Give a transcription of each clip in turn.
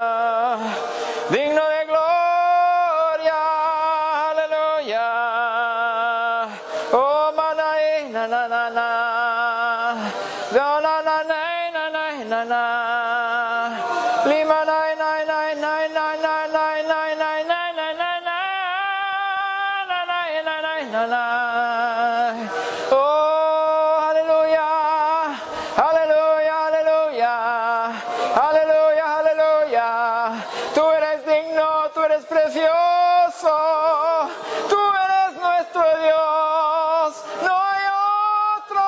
digno de gloria, aleluya. Oh, manai, na na na na, na na na na na na na, lima na na na na na na na na na na na na na na na. Oh, aleluya, aleluya, aleluya, aleluya, aleluya. Tú eres digno, tú eres precioso, tú eres nuestro Dios, no hay otro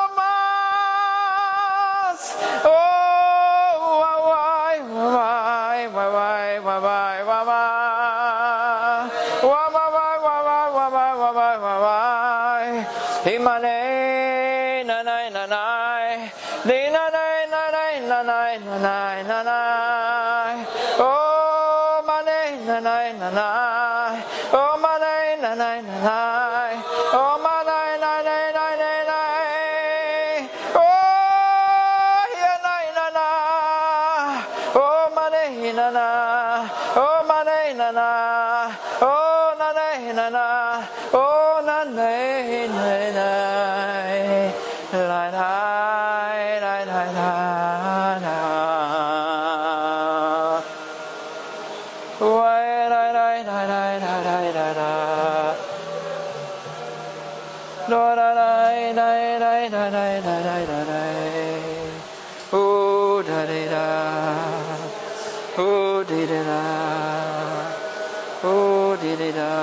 más. Oh, guay, guay, guay, guay, guay, guay, guay. Imane, nanai, nanai, di nanai, nanai, nanai, nanai, nanai. Oh, mane, nanai, nanai. Oh, mane, nanai, nanai. Oh, mane, nanai, nanai, nanai. Oh, yanai, nanai. Oh, mane, nanai. Oh, mane, nanai. Oh, nanai, nanai. Oh, nanai, nanai. La, la, la, la, la, la. Why, la, la, la, la, la, la, la, la. La, la, la, la, la, la, la, la, la, la. Oh, da, da, da. Oh, da, da, da. Oh, da, da, da.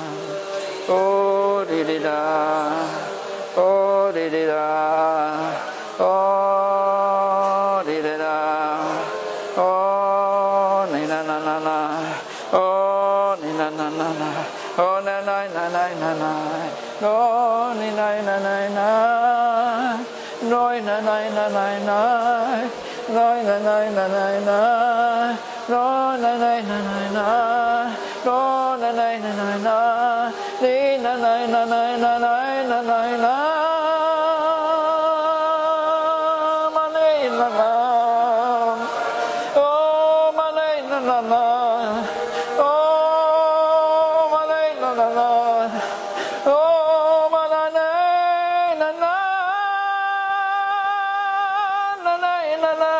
Oh, da, da, da. Oh, da, da, da. Oh, da, da, da. Oh, na na na na na. Oh, na na na na. Oh, na na na na na na. Oh, na na na na na. Noi na na na na na. Noi na na na na na. Noi na na na na na. Noi na na na na na. Ni na na na na na na na na. Mane na na. Oh, mane na na na. Oh, mane na na na. Oh, manane na na. Na na na na.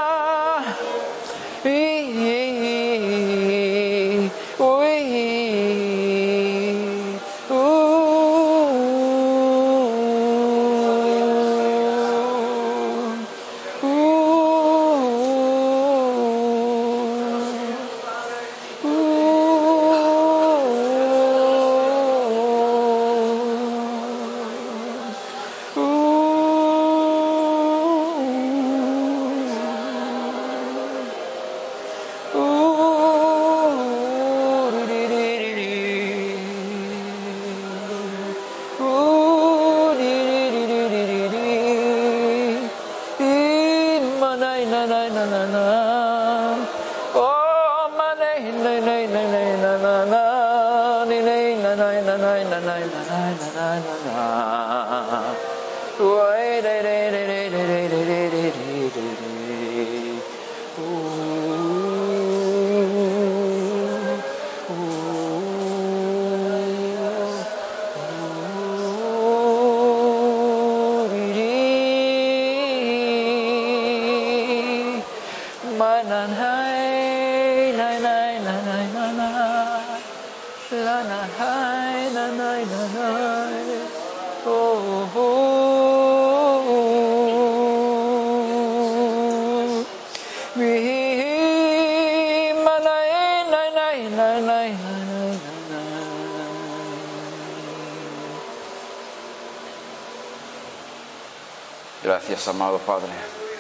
Gracias, amado Padre,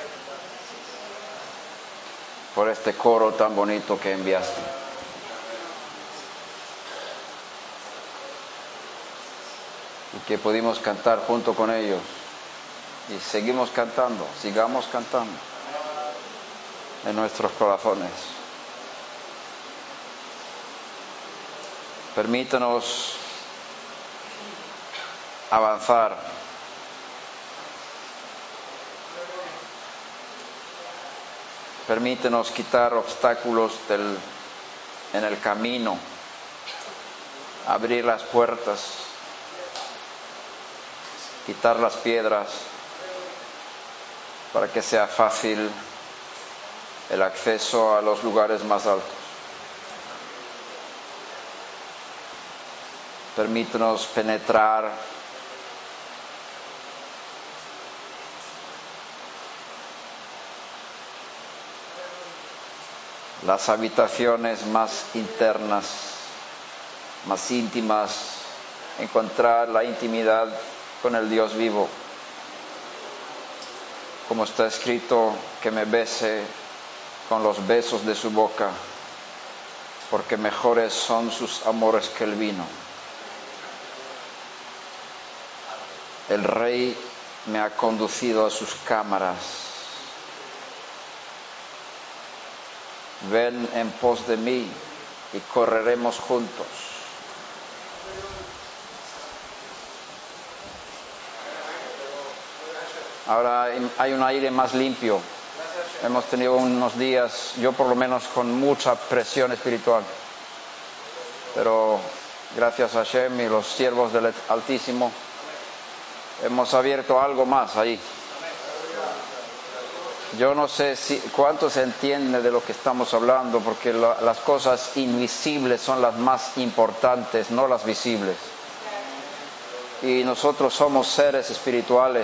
por este coro tan bonito que enviaste. Y que pudimos cantar junto con ellos. Y seguimos cantando, sigamos cantando en nuestros corazones. Permítanos avanzar. Permítenos quitar obstáculos del en el camino, abrir las puertas, quitar las piedras para que sea fácil el acceso a los lugares más altos. Permítenos penetrar las habitaciones más internas, más íntimas, encontrar la intimidad con el Dios vivo. Como está escrito, que me bese con los besos de su boca, porque mejores son sus amores que el vino. El Rey me ha conducido a sus cámaras. Ven en pos de mí y correremos juntos. Ahora hay un aire más limpio. Hemos tenido unos días, yo por lo menos, con mucha presión espiritual. Pero gracias a Hashem y los siervos del Altísimo, hemos abierto algo más ahí. Yo no sé cuánto se entiende de lo que estamos hablando, porque las cosas invisibles son las más importantes, no las visibles. Y nosotros somos seres espirituales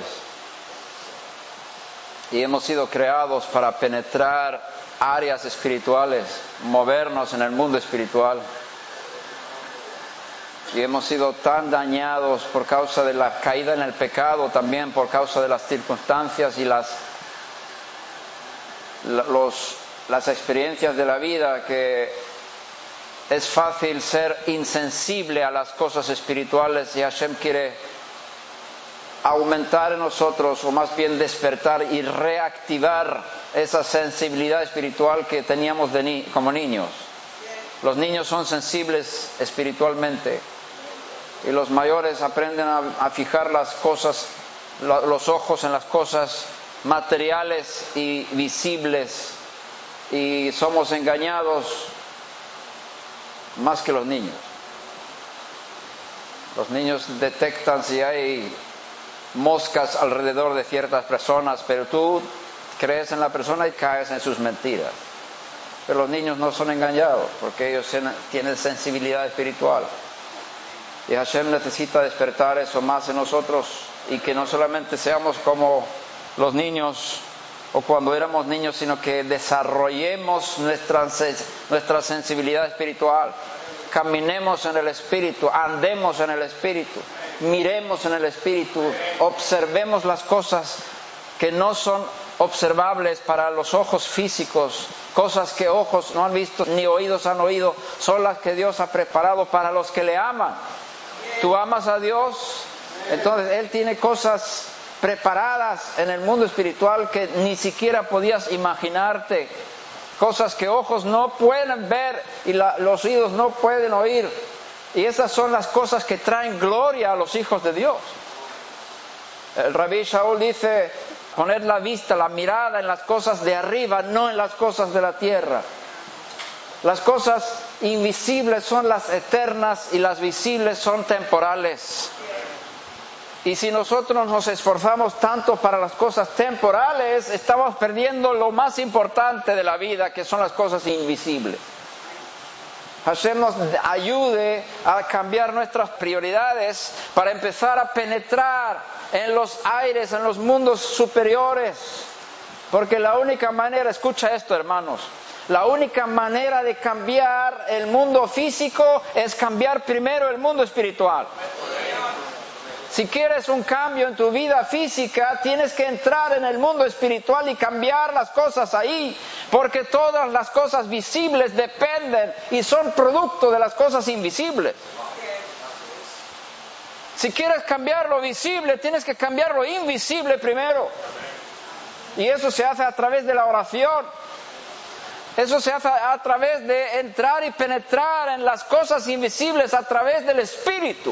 y hemos sido creados para penetrar áreas espirituales, movernos en el mundo espiritual. Y hemos sido tan dañados por causa de la caída en el pecado, también por causa de las circunstancias y las experiencias de la vida, que es fácil ser insensible a las cosas espirituales, y Hashem quiere aumentar en nosotros, o más bien despertar y reactivar esa sensibilidad espiritual que teníamos como niños. Los niños son sensibles espiritualmente, y los mayores aprenden a fijar las cosas, los ojos en las cosas materiales y visibles, y somos engañados más que los niños. Los niños detectan si hay moscas alrededor de ciertas personas, pero tú crees en la persona y caes en sus mentiras. Pero los niños no son engañados, porque ellos tienen sensibilidad espiritual, y Hashem necesita despertar eso más en nosotros, y que no solamente seamos como los niños o cuando éramos niños, sino que desarrollemos nuestra sensibilidad espiritual, caminemos en el Espíritu, andemos en el Espíritu, miremos en el Espíritu, observemos las cosas que no son observables para los ojos físicos, cosas que ojos no han visto ni oídos han oído, son las que Dios ha preparado para los que le aman. Tú amas a Dios, entonces Él tiene cosas preparadas en el mundo espiritual que ni siquiera podías imaginarte, cosas que ojos no pueden ver y los oídos no pueden oír, y esas son las cosas que traen gloria a los hijos de Dios. El Rabí Shaul dice: poner la vista, la mirada en las cosas de arriba, no en las cosas de la tierra. Las cosas invisibles son las eternas y las visibles son temporales. Y si nosotros nos esforzamos tanto para las cosas temporales, estamos perdiendo lo más importante de la vida, que son las cosas invisibles. Hashem nos ayude a cambiar nuestras prioridades para empezar a penetrar en los aires, en los mundos superiores. Porque la única manera, escucha esto, hermanos, la única manera de cambiar el mundo físico es cambiar primero el mundo espiritual. Si quieres un cambio en tu vida física, tienes que entrar en el mundo espiritual y cambiar las cosas ahí, porque todas las cosas visibles dependen y son producto de las cosas invisibles. Si quieres cambiar lo visible, tienes que cambiar lo invisible primero. Y eso se hace a través de la oración. Eso se hace a través de entrar y penetrar en las cosas invisibles a través del Espíritu.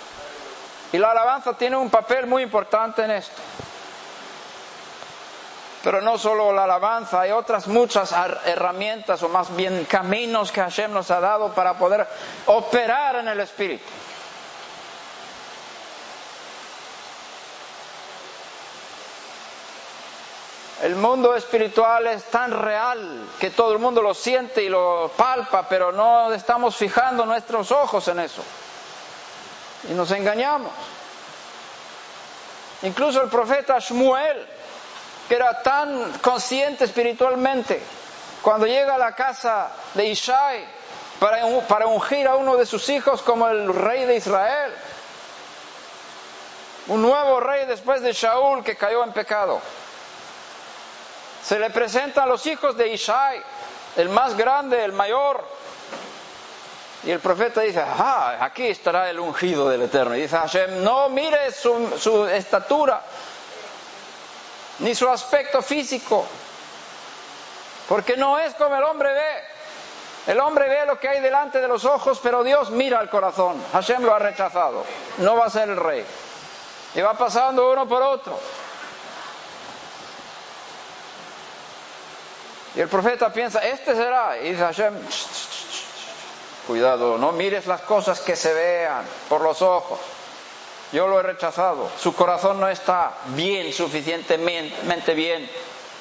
Y la alabanza tiene un papel muy importante en esto. Pero no solo la alabanza, hay otras muchas herramientas, o más bien caminos que Hashem nos ha dado para poder operar en el Espíritu. El mundo espiritual es tan real que todo el mundo lo siente y lo palpa, pero no estamos fijando nuestros ojos en eso. Y nos engañamos. Incluso el profeta Shmuel, que era tan consciente espiritualmente, cuando llega a la casa de Ishai para ungir a uno de sus hijos como el rey de Israel, un nuevo rey después de Shaul que cayó en pecado, se le presentan los hijos de Ishai, el más grande, el mayor, y el profeta dice: aquí estará el ungido del Eterno. Y dice Hashem: no mires su estatura ni su aspecto físico, porque no es como el hombre ve. El hombre ve lo que hay delante de los ojos, pero Dios mira el corazón. Hashem lo ha rechazado, no va a ser el rey, y va pasando uno por otro. Y el profeta piensa: este será. Y dice Hashem: cuidado, no mires las cosas que se vean por los ojos. Yo lo he rechazado. Su corazón no está bien, suficientemente bien.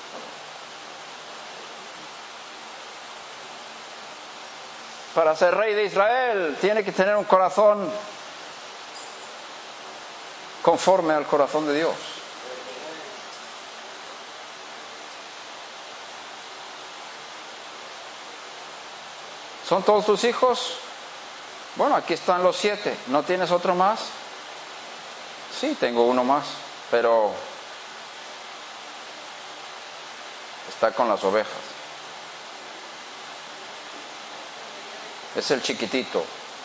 Para ser rey de Israel tiene que tener un corazón conforme al corazón de Dios. ¿Son todos tus hijos? Bueno, aquí están los 7. ¿No tienes otro más? Sí, tengo uno más, pero está con las ovejas. Es el chiquitito.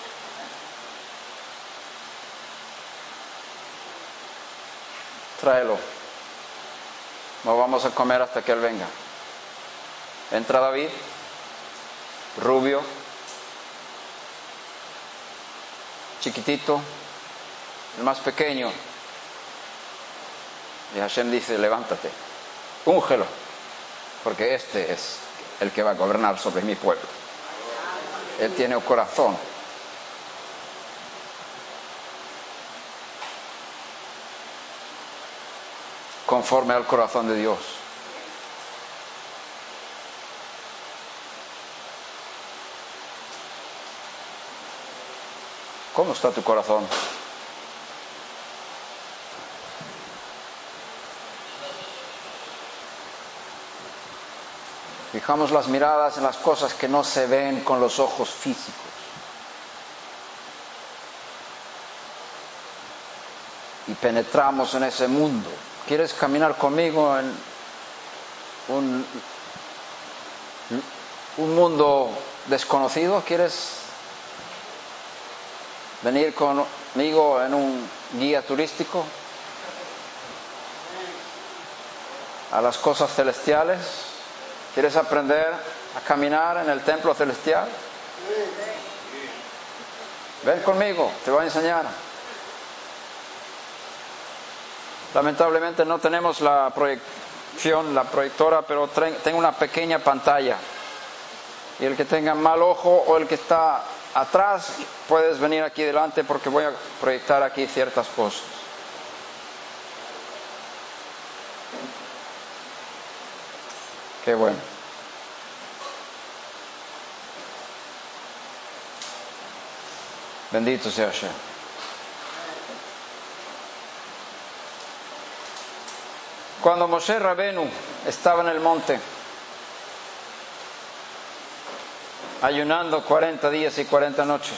Tráelo. No vamos a comer hasta que él venga. Entra David, rubio, chiquitito, el más pequeño. Y Hashem dice: levántate, úngelo, porque este es el que va a gobernar sobre mi pueblo. Él tiene un corazón conforme al corazón de Dios. ¿Cómo está tu corazón? Fijamos las miradas en las cosas que no se ven con los ojos físicos. Y penetramos en ese mundo. ¿Quieres caminar conmigo en un mundo desconocido? ¿Quieres venir conmigo en un guía turístico a las cosas celestiales? ¿Quieres aprender a caminar en el templo celestial? Ven conmigo, te voy a enseñar. Lamentablemente no tenemos la proyección, la proyectora, pero tengo una pequeña pantalla. Y el que tenga mal ojo o el que está atrás, puedes venir aquí delante porque voy a proyectar aquí ciertas cosas. Qué bueno. Bendito sea Hashem. Cuando Moshe Rabenu estaba en el monte, ayunando 40 días y 40 noches,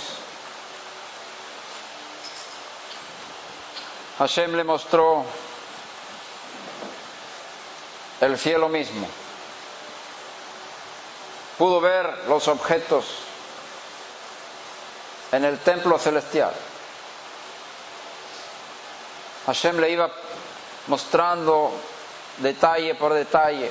Hashem le mostró el cielo mismo. Pudo ver los objetos en el templo celestial. Hashem le iba mostrando detalle por detalle.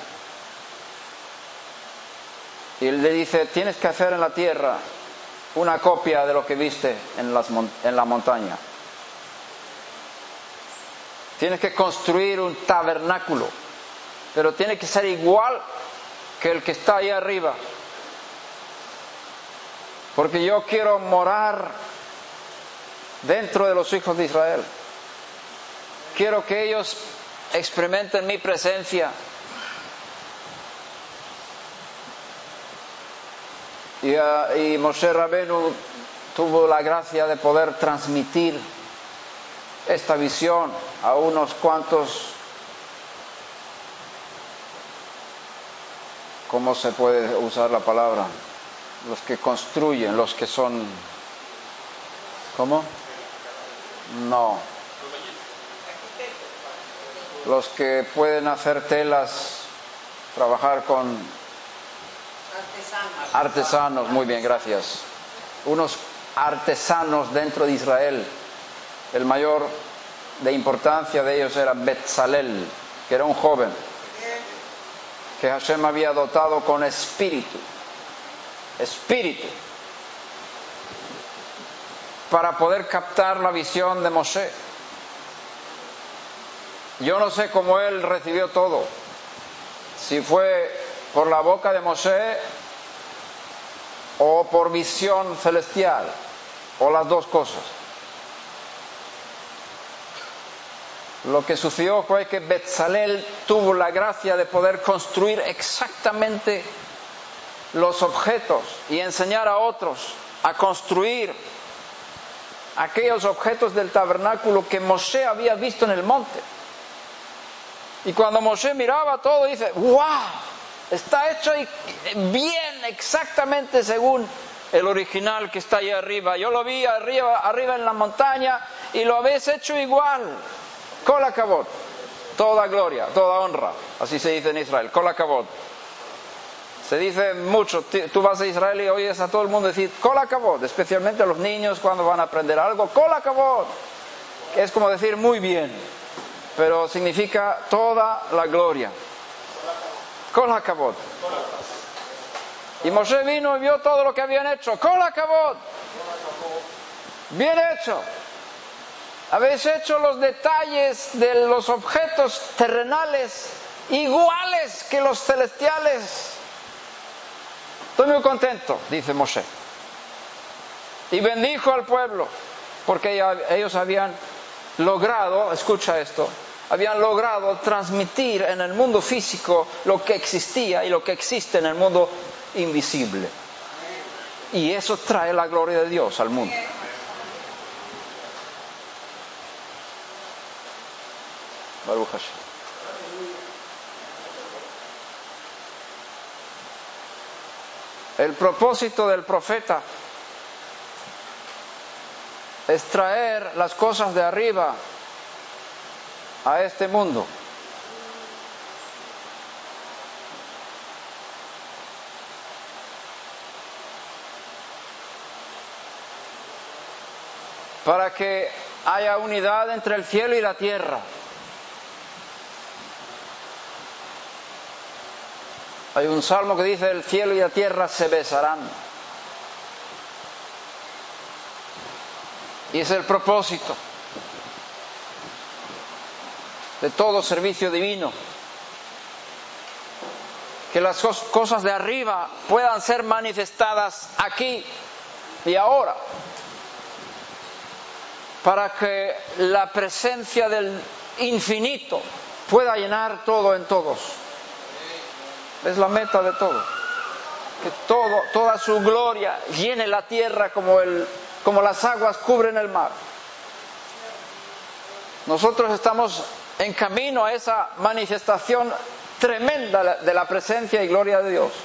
Y él le dice: tienes que hacer en la tierra una copia de lo que viste en la montaña. Tienes que construir un tabernáculo pero tiene que ser igual que el que está ahí arriba. Porque yo quiero morar dentro de los hijos de Israel. Quiero que ellos experimenten mi presencia. Y Moshe Rabenu tuvo la gracia de poder transmitir esta visión a unos cuantos, ¿cómo se puede usar la palabra? Los que construyen, los que son, ¿cómo? No. Los que pueden hacer telas, trabajar con artesanos, muy bien, gracias. Unos artesanos dentro de Israel. El mayor de importancia de ellos era Betzalel, que era un joven que Hashem había dotado con espíritu, para poder captar la visión de Moshe. Yo no sé cómo él recibió todo, si fue por la boca de Moshe o por visión celestial, o las dos cosas. Lo que sucedió fue que Betzalel tuvo la gracia de poder construir exactamente los objetos y enseñar a otros a construir aquellos objetos del tabernáculo que Moshe había visto en el monte. Y cuando Moshe miraba todo, dice: ¡wow! Está hecho bien, exactamente según el original que está ahí arriba. Yo lo vi arriba en la montaña y lo habéis hecho igual. Kol hakavod, toda gloria, toda honra, así se dice en Israel, Kol hakavod. Se dice mucho, tú vas a Israel y oyes a todo el mundo decir Kol hakavod, especialmente a los niños cuando van a aprender algo, Kol hakavod, que es como decir muy bien, pero significa toda la gloria. Kol hakavod. Y Moshe vino y vio todo lo que habían hecho, Kol hakavod, bien hecho. Habéis hecho los detalles de los objetos terrenales iguales que los celestiales. Estoy muy contento, dice Moshe. Y bendijo al pueblo, porque ellos habían logrado, escucha esto, habían logrado transmitir en el mundo físico lo que existía y lo que existe en el mundo invisible. Y eso trae la gloria de Dios al mundo. Baruch Hashem. El propósito del profeta es traer las cosas de arriba a este mundo. Para que haya unidad entre el cielo y la tierra. Hay un salmo que dice: el cielo y la tierra se besarán. Y es el propósito de todo servicio divino. Que las cosas de arriba puedan ser manifestadas aquí y ahora. Para que la presencia del infinito pueda llenar todo en todos. Es la meta de todo. Que toda su gloria llene la tierra como las aguas cubren el mar. Nosotros estamos en camino a esa manifestación tremenda de la presencia y gloria de Dios.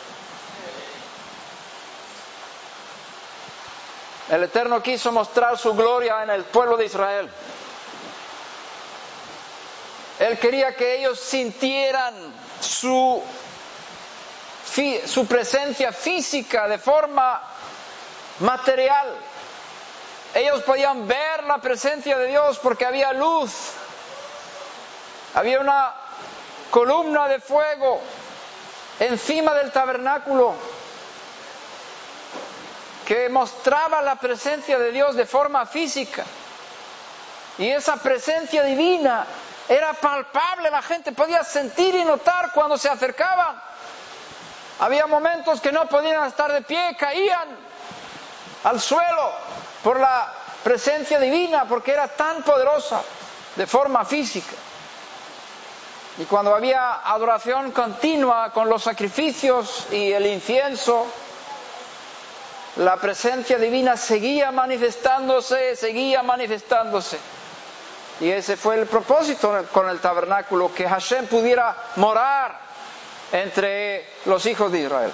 El Eterno quiso mostrar su gloria en el pueblo de Israel. Él quería que ellos sintieran su presencia física de forma material. Ellos podían ver la presencia de Dios porque había luz, había una columna de fuego encima del tabernáculo que mostraba la presencia de Dios de forma física. Y esa presencia divina era palpable, la gente podía sentir y notar cuando se acercaban. Había momentos que no podían estar de pie, caían al suelo por la presencia divina, porque era tan poderosa de forma física. Y cuando había adoración continua con los sacrificios y el incienso, la presencia divina seguía manifestándose. Y ese fue el propósito con el tabernáculo, que Hashem pudiera morar entre los hijos de Israel.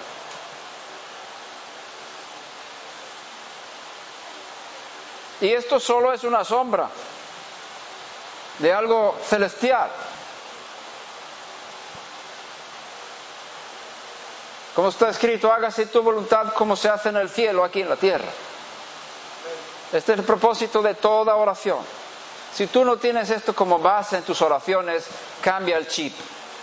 Y esto solo es una sombra de algo celestial. Como está escrito, hágase tu voluntad como se hace en el cielo, aquí en la tierra. Este es el propósito de toda oración. Si tú no tienes esto como base en tus oraciones, cambia el chip.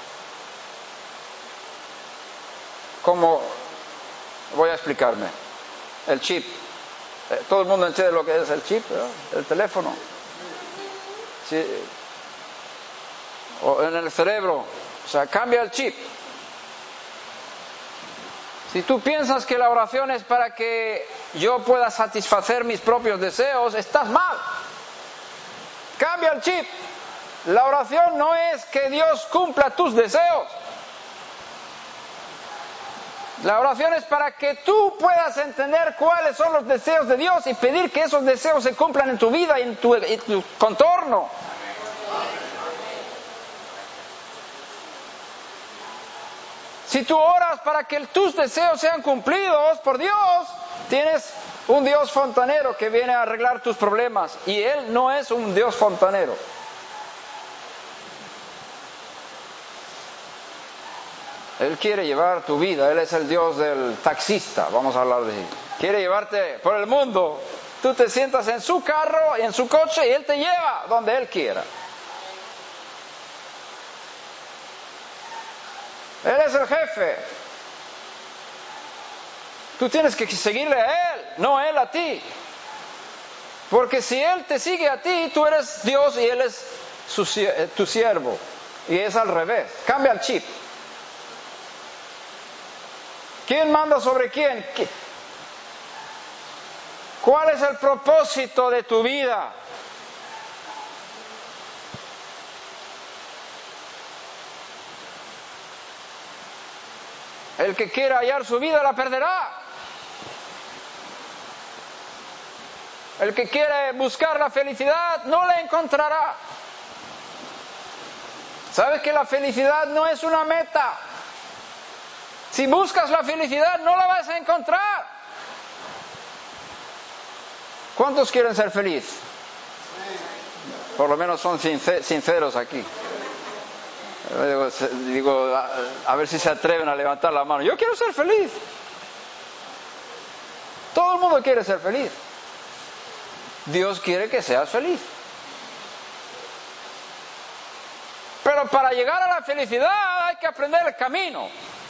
¿Cómo? Voy a explicarme. El chip. Todo el mundo entiende lo que es el chip, ¿verdad? El teléfono. Sí. O en el cerebro. O sea, cambia el chip. Si tú piensas que la oración es para que yo pueda satisfacer mis propios deseos, estás mal. Cambia el chip. La oración no es que Dios cumpla tus deseos. La oración es para que tú puedas entender cuáles son los deseos de Dios y pedir que esos deseos se cumplan en tu vida y en tu contorno. Si tú oras para que tus deseos sean cumplidos por Dios, tienes un Dios fontanero que viene a arreglar tus problemas, y Él no es un Dios fontanero. Él quiere llevar tu vida. Él es el Dios del taxista, vamos a hablar de él. Quiere llevarte por el mundo. Tú te sientas en su carro y en su coche y Él te lleva donde Él quiera. Él es el jefe. Tú tienes que seguirle a Él, no Él a ti. Porque si Él te sigue a ti, tú eres Dios y Él es tu siervo. Y es al revés. Cambia el chip. ¿Quién manda sobre quién? ¿Cuál es el propósito de tu vida? El que quiera hallar su vida la perderá. El que quiere buscar la felicidad no la encontrará. ¿Sabes que la felicidad no es una meta? Si buscas la felicidad no la vas a encontrar. ¿Cuántos quieren ser felices? Por lo menos son sinceros aquí. Digo, a ver si se atreven a levantar la mano. Yo quiero ser feliz. Todo el mundo quiere ser feliz. Dios quiere que seas feliz. Pero para llegar a la felicidad hay que aprender el camino.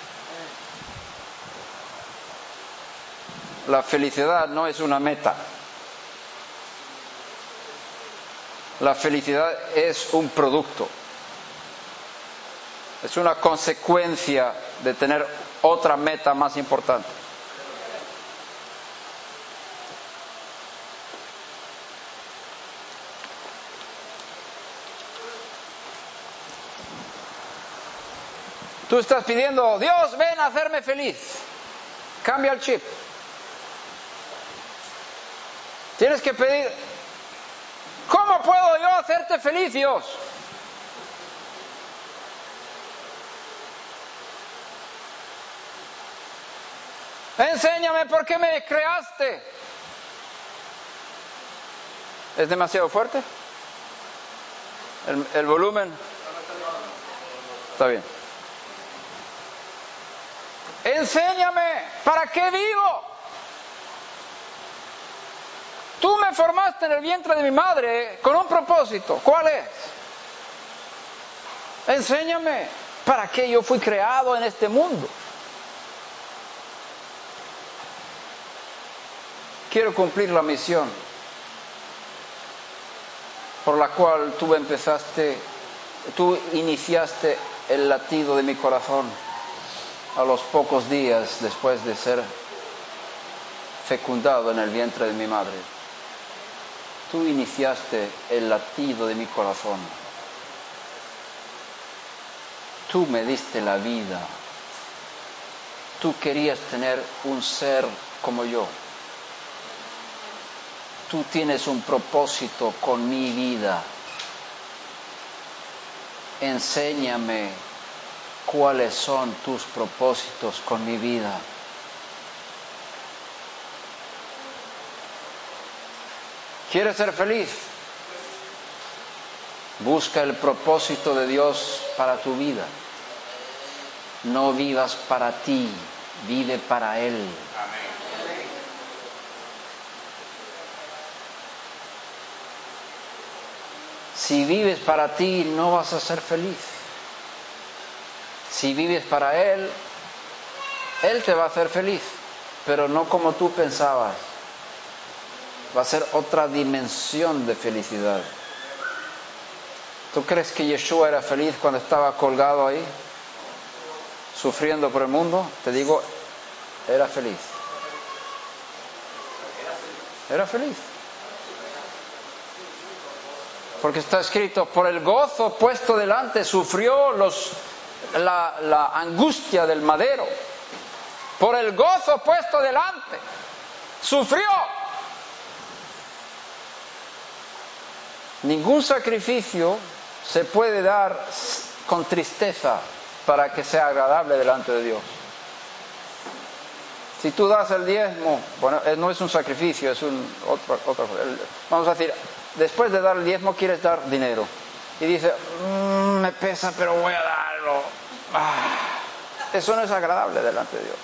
La felicidad no es una meta. La felicidad es un producto. Es una consecuencia de tener otra meta más importante. Tú estás pidiendo, Dios, ven a hacerme feliz. Cambia el chip. Tienes que pedir, ¿cómo puedo yo hacerte feliz, Dios? Enséñame por qué me creaste. ¿Es demasiado fuerte? ¿El volumen? Está bien. Enséñame para qué vivo. Tú me formaste en el vientre de mi madre con un propósito. ¿Cuál es? Enséñame para qué yo fui creado en este mundo. Quiero cumplir la misión por la cual tú empezaste Tú iniciaste el latido de mi corazón a los pocos días después de ser fecundado en el vientre de mi madre. Tú iniciaste el latido de mi corazón. Tú me diste la vida. Tú querías tener un ser como yo. Tú tienes un propósito con mi vida. Enséñame cuáles son tus propósitos con mi vida. ¿Quieres ser feliz? Busca el propósito de Dios para tu vida. No vivas para ti, vive para Él. Si vives para ti, no vas a ser feliz. Si vives para Él, Él te va a hacer feliz, pero no como tú pensabas. Va a ser otra dimensión de felicidad. ¿Tú crees que Yeshua era feliz cuando estaba colgado ahí, sufriendo por el mundo? Te digo, era feliz. Era feliz. Porque está escrito, por el gozo puesto delante, sufrió la angustia del madero. Por el gozo puesto delante, sufrió. Ningún sacrificio se puede dar con tristeza para que sea agradable delante de Dios. Si tú das el diezmo, bueno, no es un sacrificio, es otra cosa. Vamos a decir, después de dar el diezmo quieres dar dinero. Y dice, me pesa, pero voy a darlo. Eso no es agradable delante de Dios.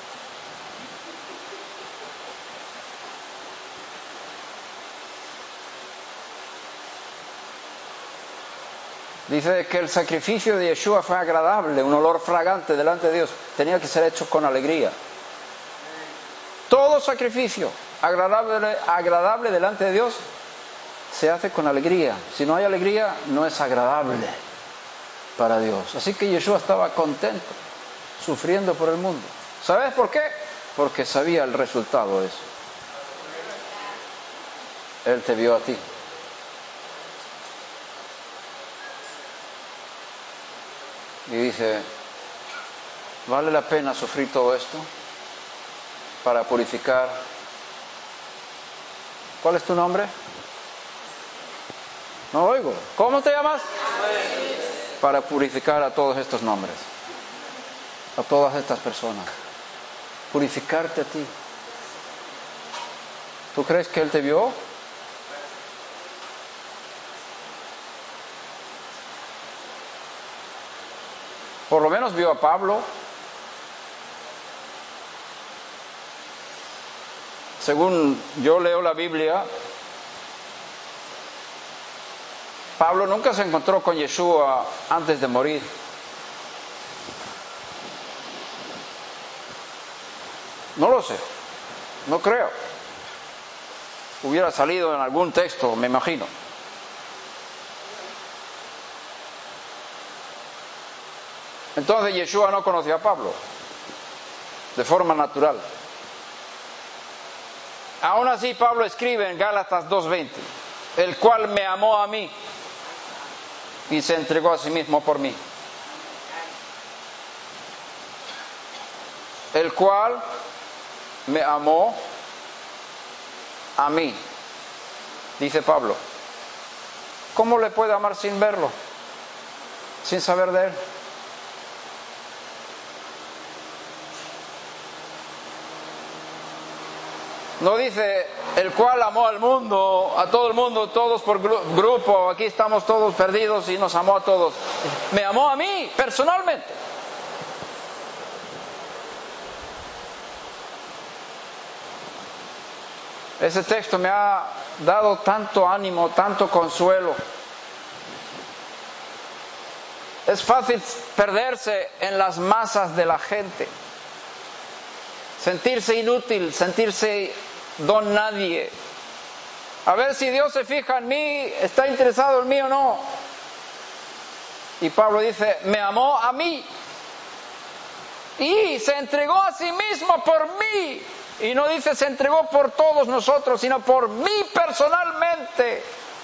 Dice que el sacrificio de Yeshua fue agradable, un olor fragante delante de Dios. Tenía que ser hecho con alegría. Todo sacrificio agradable delante de Dios se hace con alegría. Si no hay alegría, no es agradable para Dios. Así que Yeshua estaba contento, sufriendo por el mundo. ¿Sabes por qué? Porque sabía el resultado de eso. Él te vio a ti. Y dice, ¿vale la pena sufrir todo esto para purificar? ¿Cuál es tu nombre? No oigo. ¿Cómo te llamas? Para purificar a todos estos nombres, a todas estas personas. Purificarte a ti. ¿Tú crees que Él te vio? Por lo menos vio a Pablo. Según yo leo la Biblia, Pablo nunca se encontró con Yeshua antes de morir. No lo sé, no creo. Hubiera salido en algún texto, me imagino. Entonces Yeshua no conoció a Pablo de forma natural. Aún así Pablo escribe en Gálatas 2:20, el cual me amó a mí y se entregó a sí mismo por mí. El cual me amó a mí, dice Pablo. ¿Cómo le puede amar sin verlo? Sin saber de él. No dice, el cual amó al mundo, a todo el mundo, todos por grupo, aquí estamos todos perdidos y nos amó a todos. Me amó a mí, personalmente. Ese texto me ha dado tanto ánimo, tanto consuelo. Es fácil perderse en las masas de la gente. Sentirse inútil, sentirse don nadie. A ver si Dios se fija en mí, está interesado en mí o no. Y Pablo dice, me amó a mí. Y se entregó a sí mismo por mí. Y no dice se entregó por todos nosotros, sino por mí personalmente.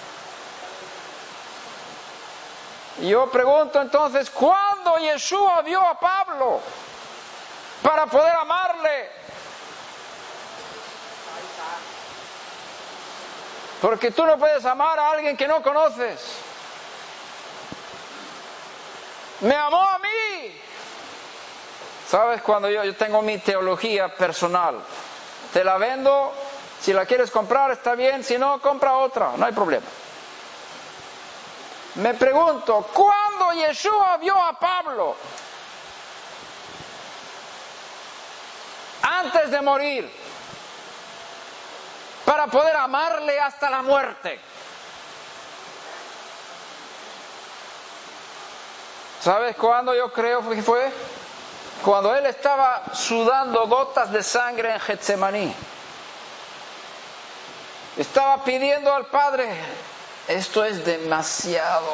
Y yo pregunto entonces, ¿cuándo Yeshua vio a Pablo para poder amarle? Porque tú no puedes amar a alguien que no conoces. Me amó a mí. ¿Sabes? Cuando yo tengo mi teología personal, te la vendo, si la quieres comprar está bien, si no, compra otra, no hay problema. Me pregunto, ¿cuándo Yeshua vio a Pablo? Antes de morir, para poder amarle hasta la muerte. ¿Sabes cuándo yo creo que fue? Cuando él estaba sudando gotas de sangre en Getsemaní. Estaba pidiendo al Padre, esto es demasiado.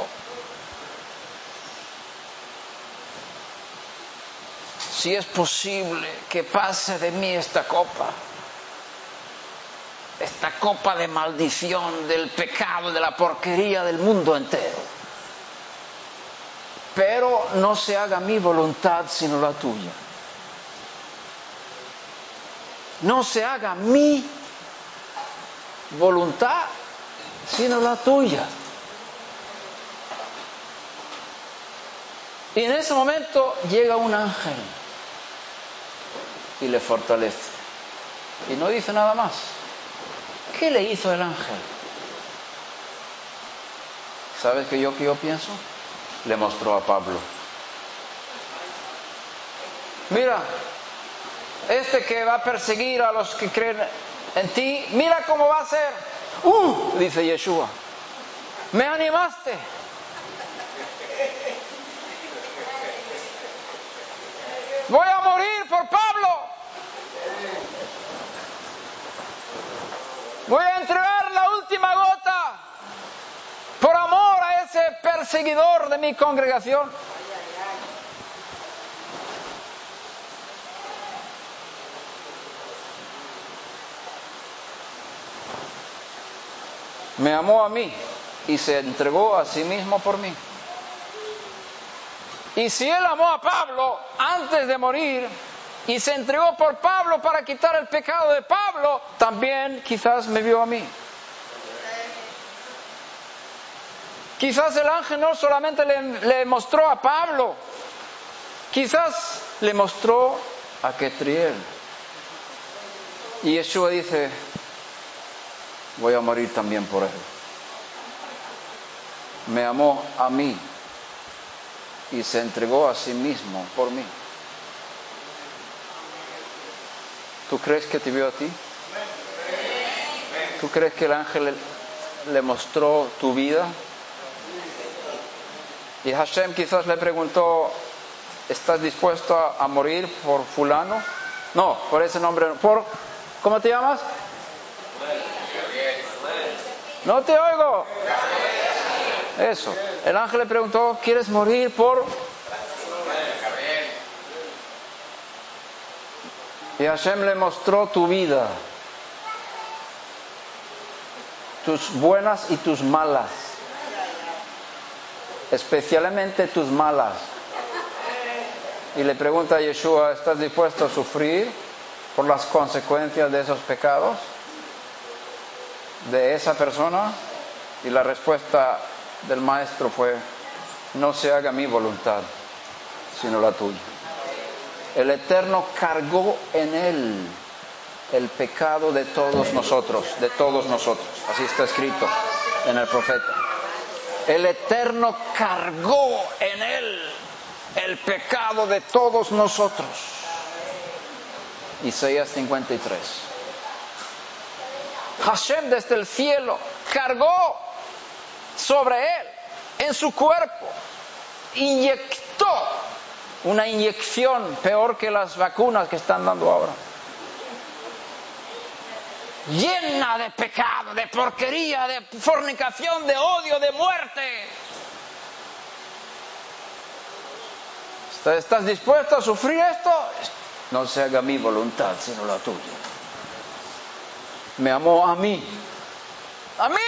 Si es posible que pase de mí esta copa de maldición, del pecado, de la porquería del mundo entero. Pero no se haga mi voluntad sino la tuya. No se haga mi voluntad sino la tuya. Y en ese momento llega un ángel y le fortalece. Y no dice nada más. ¿Qué le hizo el ángel? ¿Sabes qué yo pienso? Le mostró a Pablo. Mira, este que va a perseguir a los que creen en ti, mira cómo va a ser. Dice Yeshua, me animaste. Voy a morir por Pablo. Voy a entregar la última gota por amor a ese perseguidor de mi congregación. Me amó a mí y se entregó a sí mismo por mí. Y si él amó a Pablo antes de morir y se entregó por Pablo para quitar el pecado de Pablo, también quizás me vio a mí. Quizás el ángel no solamente le mostró a Pablo, quizás le mostró a Ketriel. Y Yeshua dice, voy a morir también por él. Me amó a mí y se entregó a sí mismo por mí. ¿Tú crees que te vio a ti? ¿Tú crees que el ángel le mostró tu vida? Y Hashem quizás le preguntó, ¿estás dispuesto a morir por fulano? No, por ese nombre. ¿Cómo te llamas? No te oigo. Eso. El ángel le preguntó, ¿quieres morir por? Y Hashem le mostró tu vida, tus buenas y tus malas, especialmente tus malas. Y le pregunta a Yeshua, ¿estás dispuesto a sufrir por las consecuencias de esos pecados de esa persona? Y la respuesta del maestro fue, no se haga mi voluntad sino la tuya. El Eterno cargó en él el pecado de todos nosotros, así está escrito en el profeta. El Eterno cargó en él el pecado de todos nosotros. Isaías 53. Hashem desde el cielo cargó sobre él, en su cuerpo, inyectó una inyección peor que las vacunas que están dando ahora, llena de pecado, de porquería, de fornicación, de odio, de muerte. Entonces, ¿estás dispuesto a sufrir esto? No se haga mi voluntad, sino la tuya. Me amó a mí. ¡A mí!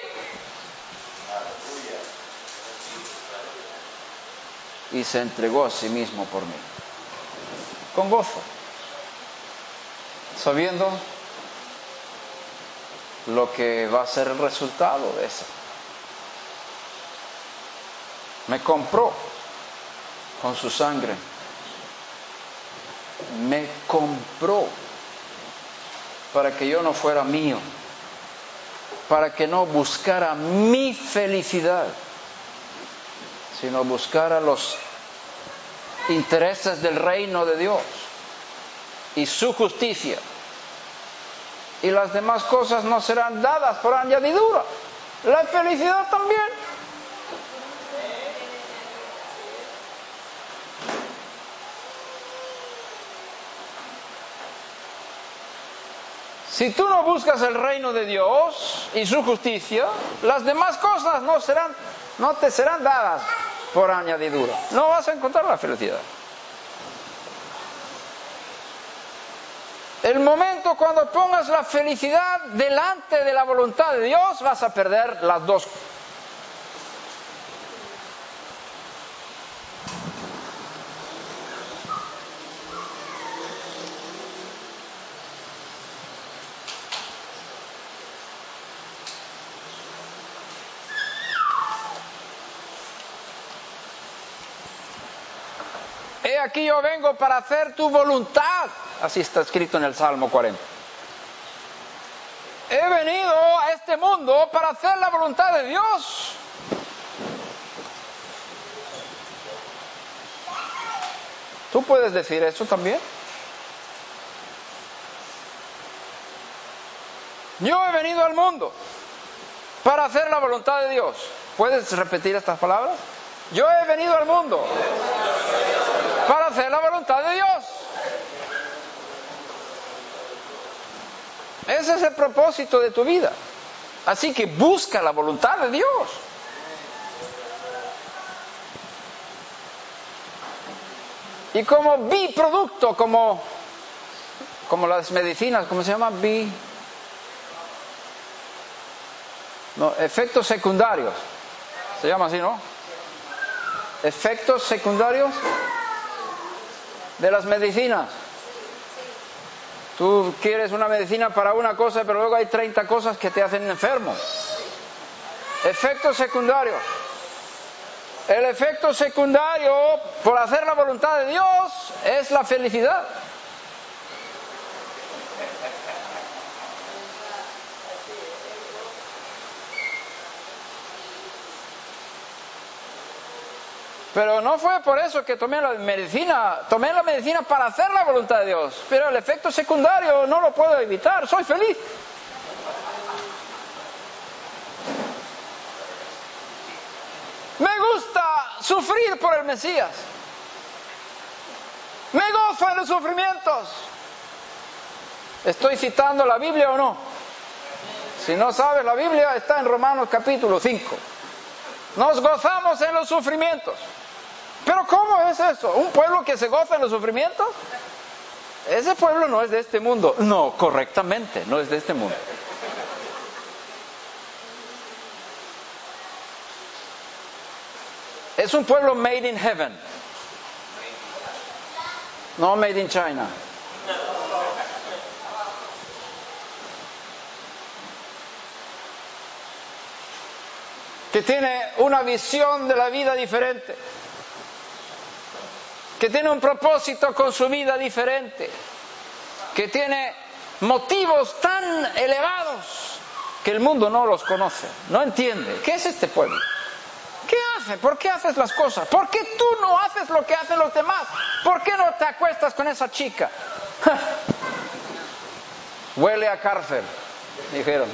Y se entregó a sí mismo por mí. Con gozo. Sabiendo lo que va a ser el resultado de eso. Me compró con su sangre. Me compró para que yo no fuera mío, para que no buscara mi felicidad, sino buscara los intereses del reino de Dios y su justicia. Y las demás cosas no serán dadas por añadidura. La felicidad también. Si tú no buscas el reino de Dios y su justicia, las demás cosas no te serán dadas por añadidura. No vas a encontrar la felicidad. El momento cuando pongas la felicidad delante de la voluntad de Dios, vas a perder las dos. He aquí yo vengo para hacer tu voluntad. Así está escrito en el Salmo 40. He venido a este mundo para hacer la voluntad de Dios. ¿Tú puedes decir eso también? Yo he venido al mundo para hacer la voluntad de Dios. ¿Puedes repetir estas palabras? Yo he venido al mundo para hacer la voluntad de Dios. Ese es el propósito de tu vida. Así que busca la voluntad de Dios. Y como biproducto, como las medicinas, ¿cómo se llama? Efectos secundarios. Se llama así, ¿no? Efectos secundarios de las medicinas. Tú quieres una medicina para una cosa, pero luego hay 30 cosas que te hacen enfermo. Efectos secundarios. El efecto secundario por hacer la voluntad de Dios es la felicidad. Pero no fue por eso que tomé la medicina para hacer la voluntad de Dios. Pero el efecto secundario no lo puedo evitar, soy feliz. Me gusta sufrir por el Mesías. Me gozo en los sufrimientos. ¿Estoy citando la Biblia o no? Si no sabes, la Biblia está en Romanos capítulo 5. Nos gozamos en los sufrimientos. ¿Pero cómo es eso? ¿Un pueblo que se goza en los sufrimientos? Ese pueblo no es de este mundo. No, correctamente, no es de este mundo. Es un pueblo made in heaven. No made in China. Que tiene una visión de la vida diferente. Que tiene un propósito con su vida diferente. Que tiene motivos tan elevados que el mundo no los conoce, no entiende. ¿Qué es este pueblo? ¿Qué hace? ¿Por qué haces las cosas? ¿Por qué tú no haces lo que hacen los demás? ¿Por qué no te acuestas con esa chica? Huele a cárcel, dijeron.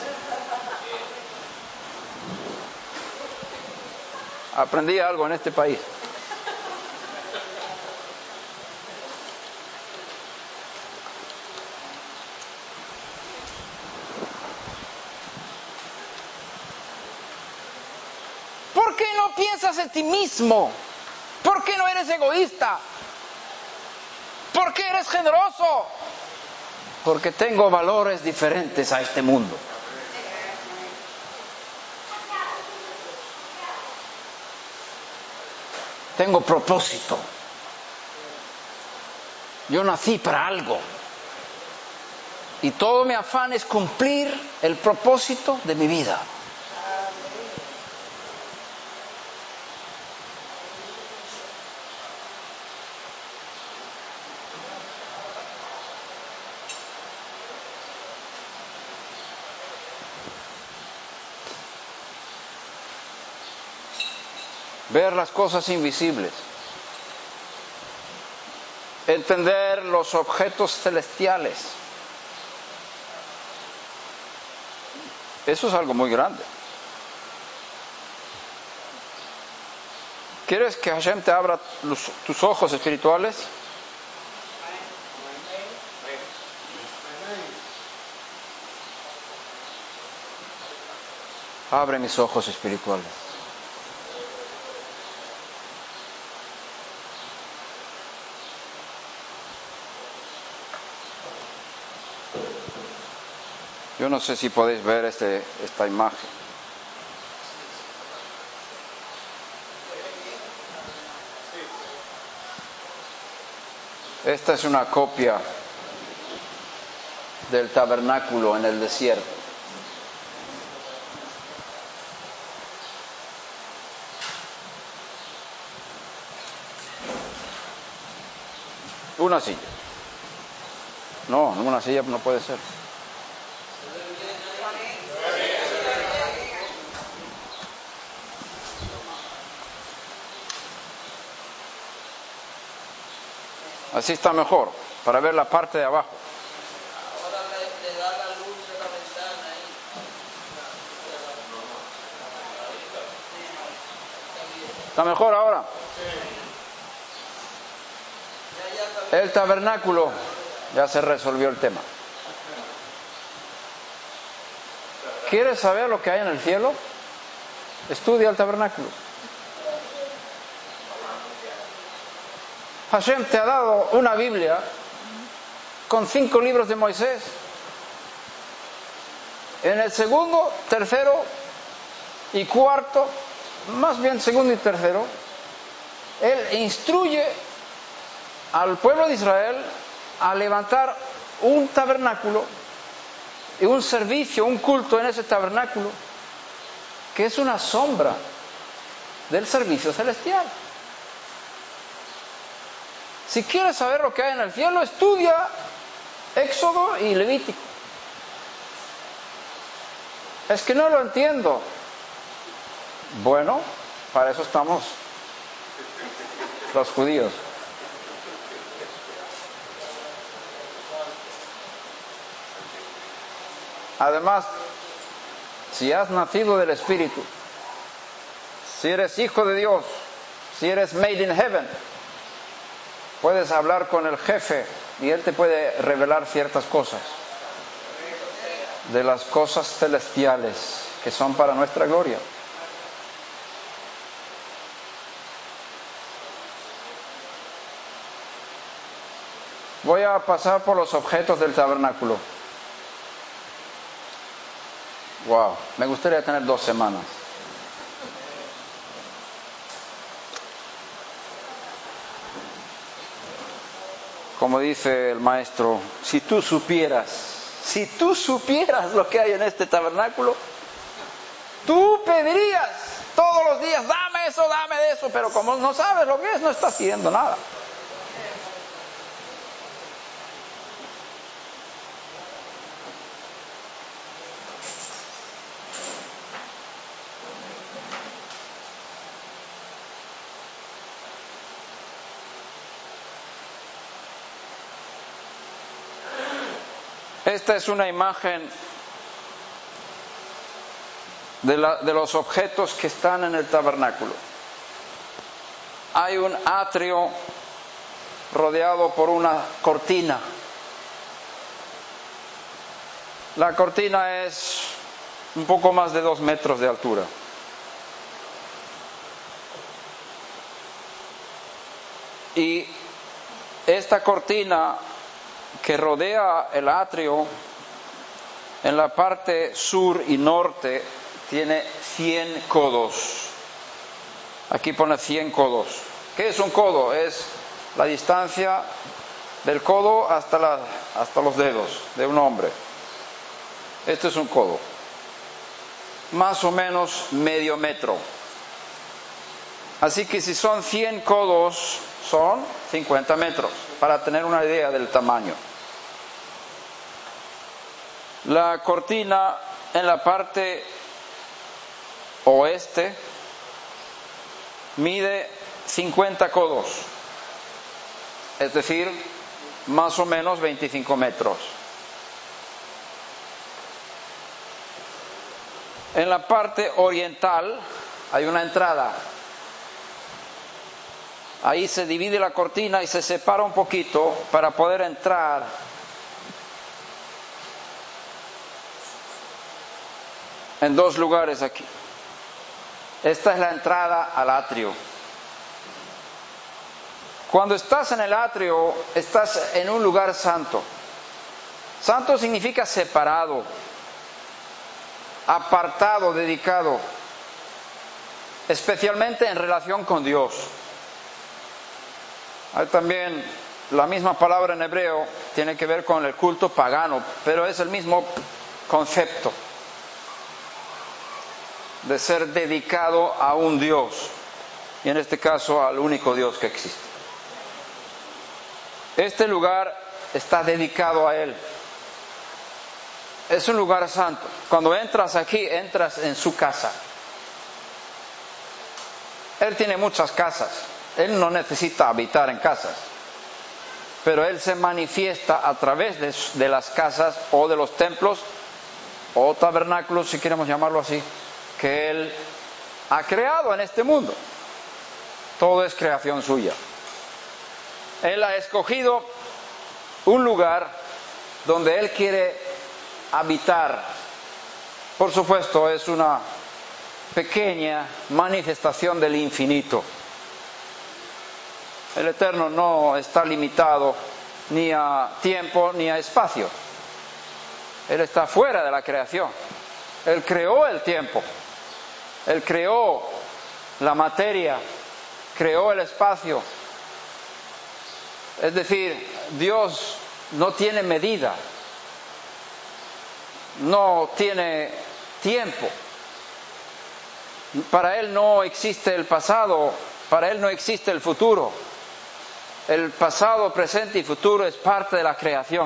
Aprendí algo en este país. ¿Por qué no piensas en ti mismo? ¿Por ¿Por qué no eres egoísta? ¿Por qué eres generoso? Porque tengo valores diferentes a este mundo. Tengo propósito. Yo nací para algo. Y todo mi afán es cumplir el propósito de mi vida. Ver las cosas invisibles. Entender los objetos celestiales. Eso es algo muy grande. ¿Quieres que Hashem te abra tus ojos espirituales? Abre mis ojos espirituales. Yo no sé si podéis ver esta imagen. Esta es una copia del tabernáculo en el desierto. Una silla. No, una silla no puede ser. Así está mejor, para ver la parte de abajo. Ahora le da la luz de la ventana ahí. ¿Está mejor ahora? El tabernáculo, ya se resolvió el tema. ¿Quieres saber lo que hay en el cielo? Estudia el tabernáculo. Hashem te ha dado una Biblia con 5 libros de Moisés. En el segundo, tercero y cuarto, más bien segundo y tercero, Él instruye al pueblo de Israel a levantar un tabernáculo y un servicio, un culto en ese tabernáculo, que es una sombra del servicio celestial. Si quieres saber lo que hay en el cielo, estudia Éxodo y Levítico. Es que no lo entiendo. Bueno, para eso estamos los judíos. Además, si has nacido del Espíritu, si eres hijo de Dios, si eres made in heaven, puedes hablar con el jefe y él te puede revelar ciertas cosas de las cosas celestiales que son para nuestra gloria. Voy a pasar por los objetos del tabernáculo. Wow, me gustaría tener 2 semanas. Como dice el maestro, si tú supieras lo que hay en este tabernáculo, tú pedirías todos los días, dame de eso, pero como no sabes lo que es, no estás haciendo nada. Esta es una imagen de los objetos que están en el tabernáculo. Hay un atrio rodeado por una cortina. La cortina es un poco más de 2 metros de altura. Y esta cortina que rodea el atrio en la parte sur y norte tiene 100 codos. Aquí pone 100 codos. ¿Qué es un codo? Es la distancia del codo hasta los dedos de un hombre. Este es un codo. Más o menos medio metro. Así que si son 100 codos, son 50 metros, para tener una idea del tamaño. La cortina en la parte oeste mide 50 codos, es decir, más o menos 25 metros. En la parte oriental hay una entrada. Ahí se divide la cortina y se separa un poquito para poder entrar en dos lugares aquí. Esta es la entrada al atrio. Cuando estás en el atrio, estás en un lugar santo. Santo significa separado, apartado, dedicado, especialmente en relación con Dios. Hay también la misma palabra en hebreo, tiene que ver con el culto pagano, pero es el mismo concepto de ser dedicado a un Dios, y en este caso al único Dios que existe. Este lugar está dedicado a Él. Es un lugar santo. Cuando entras aquí, entras en su casa. Él tiene muchas casas. Él no necesita habitar en casas, pero Él se manifiesta a través de las casas o de los templos o tabernáculos, si queremos llamarlo así, que Él ha creado en este mundo. Todo es creación suya. Él ha escogido un lugar donde Él quiere habitar. Por supuesto, es una pequeña manifestación del infinito. El Eterno no está limitado ni a tiempo ni a espacio. Él está fuera de la creación. Él creó el tiempo. Él creó la materia. Creó el espacio. Es decir, Dios no tiene medida. No tiene tiempo. Para Él no existe el pasado. Para Él no existe el futuro. El pasado, presente y futuro es parte de la creación.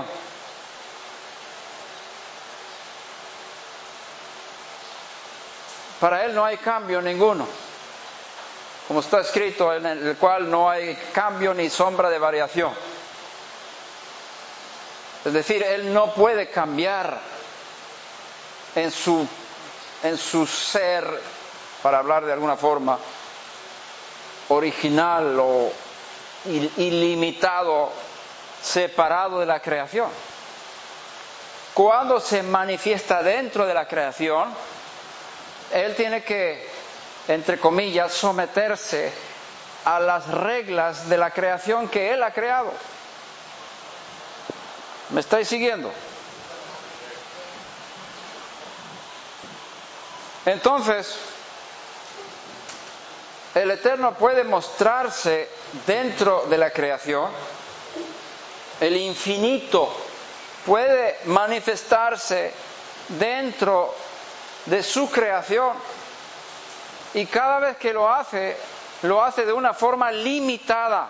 Para Él no hay cambio ninguno, como está escrito, en el cual no hay cambio ni sombra de variación. Es decir, Él no puede cambiar en su ser, para hablar de alguna forma, original o ilimitado, separado de la creación. Cuando se manifiesta dentro de la creación, Él tiene que, entre comillas, someterse a las reglas de la creación que Él ha creado. ¿Me estáis siguiendo? Entonces, el Eterno puede mostrarse dentro de la creación. El infinito puede manifestarse dentro de su creación. Y cada vez que lo hace de una forma limitada.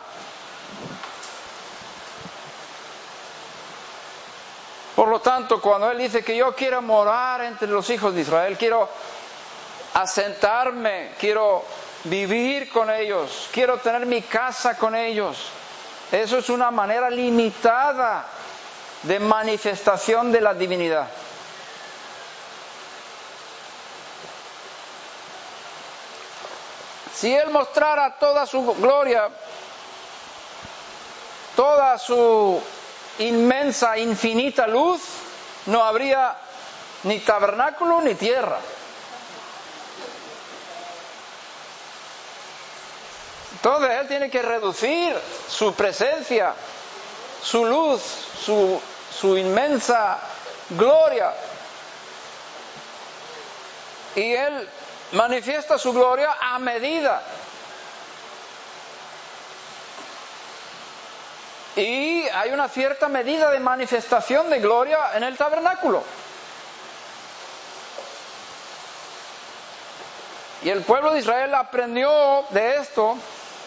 Por lo tanto, cuando Él dice que yo quiero morar entre los hijos de Israel, quiero asentarme, quiero vivir con ellos, quiero tener mi casa con ellos, eso es una manera limitada de manifestación de la divinidad. Si Él mostrara toda su gloria, toda su inmensa, infinita luz, no habría ni tabernáculo ni tierra. Entonces Él tiene que reducir su presencia, su luz, su inmensa gloria. Y Él manifiesta su gloria a medida. Y hay una cierta medida de manifestación de gloria en el tabernáculo. Y el pueblo de Israel aprendió de esto,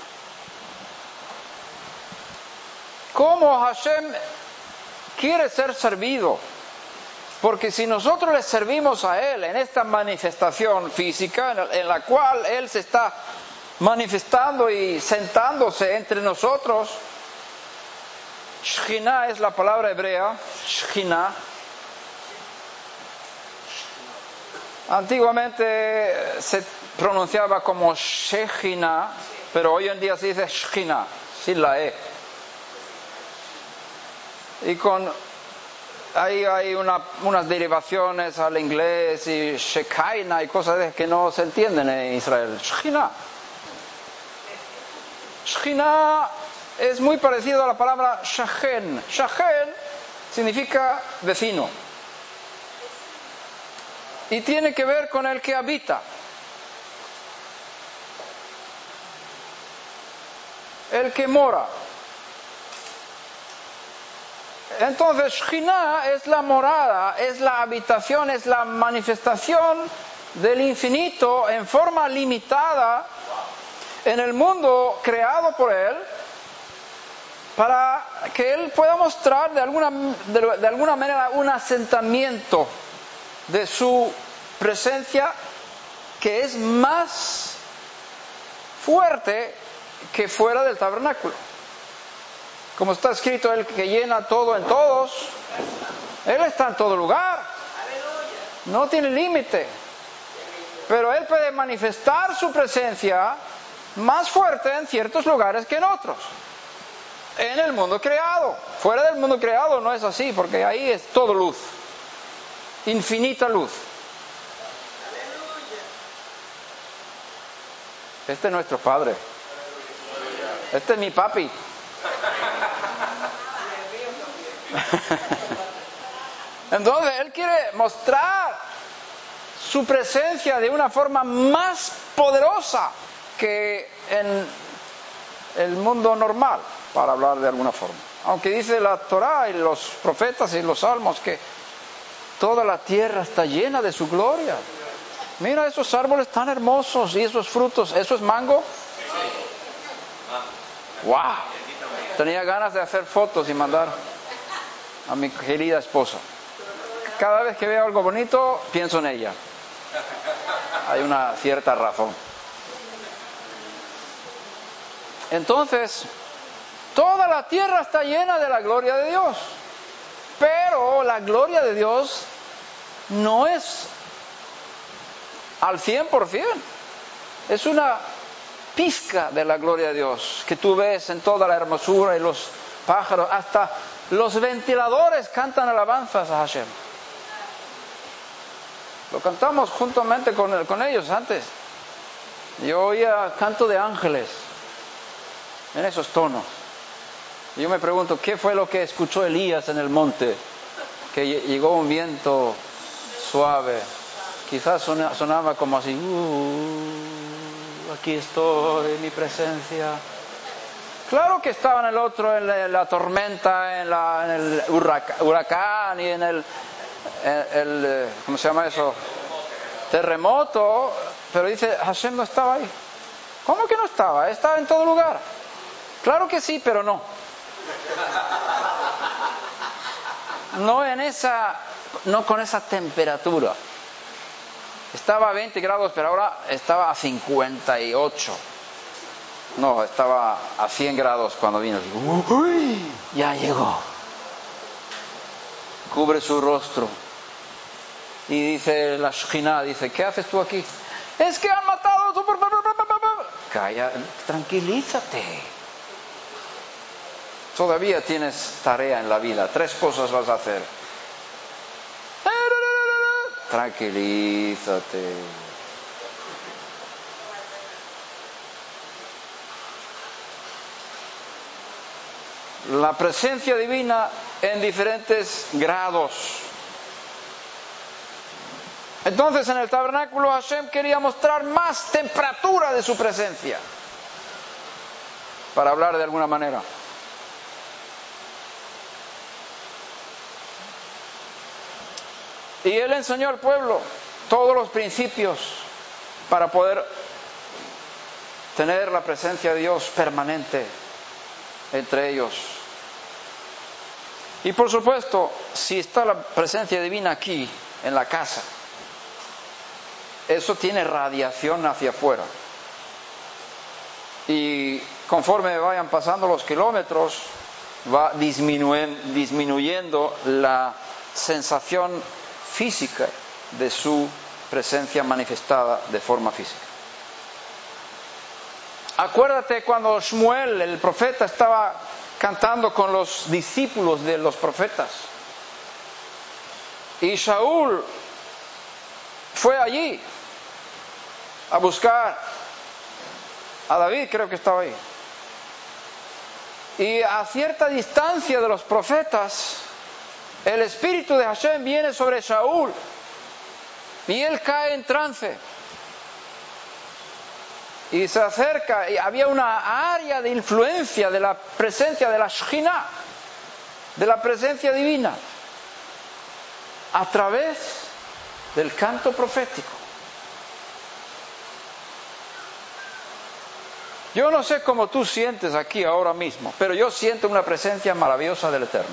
cómo Hashem quiere ser servido. Porque si nosotros le servimos a Él en esta manifestación física, en la cual Él se está manifestando y sentándose entre nosotros, Shekhinah es la palabra hebrea, Shekhinah. Antiguamente se pronunciaba como Shekhinah, pero hoy en día se dice Shekhinah, sin la E. Y hay unas derivaciones al inglés y Shekinah y cosas que no se entienden en Israel. Shekhinah. Shekhinah es muy parecido a la palabra Shachen. Shachen significa vecino. Y tiene que ver con el que habita. El que mora. Entonces, Shekhinah es la morada, es la habitación, es la manifestación del infinito en forma limitada en el mundo creado por Él, para que Él pueda mostrar de alguna manera un asentamiento de su presencia que es más fuerte que fuera del tabernáculo. Como está escrito, el que llena todo en todos, Él está en todo lugar, no tiene límite, pero Él puede manifestar su presencia más fuerte en ciertos lugares que en otros, en el mundo creado. Fuera del mundo creado no es así, porque ahí es todo luz, infinita luz. Este es nuestro Padre, este es mi papi. Entonces Él quiere mostrar su presencia de una forma más poderosa que en el mundo normal, para hablar de alguna forma. Aunque dice la Torá y los profetas y los salmos que toda la tierra está llena de su gloria. Mira esos árboles tan hermosos y esos frutos. ¿Eso es mango? ¡Wow! Tenía ganas de hacer fotos y mandar a mi querida esposa. Cada vez que veo algo bonito, pienso en ella. Hay una cierta razón. Entonces, toda la tierra está llena de la gloria de Dios. Pero la gloria de Dios no es al 100%. Es una pizca de la gloria de Dios que tú ves en toda la hermosura y los pájaros, hasta los ventiladores cantan alabanzas a Hashem. Lo cantamos juntamente con ellos antes. Yo oía canto de ángeles en esos tonos. Y yo me pregunto, ¿qué fue lo que escuchó Elías en el monte? Que llegó un viento suave. Quizás sonaba como así, aquí estoy, en mi presencia. Claro que estaba en el otro, en la tormenta, en el huracán y en el ¿cómo se llama eso? Terremoto. Pero dice, Hashem no estaba ahí. ¿Cómo que no estaba? Estaba en todo lugar. Claro que sí, pero no. No con esa temperatura. Estaba a 20 grados, pero ahora estaba a 58. No, estaba a 100 grados cuando vino. ¡Uy! Ya llegó. Cubre su rostro. Y dice la Shekhinah, dice, ¿qué haces tú aquí? Es que han matado a tu... Calla, tranquilízate. Todavía tienes tarea en la vida. 3 cosas vas a hacer. Tranquilízate. la presencia divina en diferentes grados. Entonces en el tabernáculo Hashem quería mostrar más temperatura de su presencia, para hablar de alguna manera. Y Él enseñó al pueblo todos los principios para poder tener la presencia de Dios permanente entre ellos. Y por supuesto, si está la presencia divina aquí, en la casa, eso tiene radiación hacia afuera. Y conforme vayan pasando los kilómetros, va disminuyendo la sensación física de su presencia manifestada de forma física. Acuérdate cuando Shmuel, el profeta, estaba cantando con los discípulos de los profetas. Y Shaul fue allí a buscar a David, creo que estaba ahí. Y a cierta distancia de los profetas, el espíritu de Hashem viene sobre Shaul y él cae en trance. Y se acerca, y había una área de influencia de la presencia de la Shekhinah, de la presencia divina, a través del canto profético. Yo no sé cómo tú sientes aquí ahora mismo, pero yo siento una presencia maravillosa del Eterno.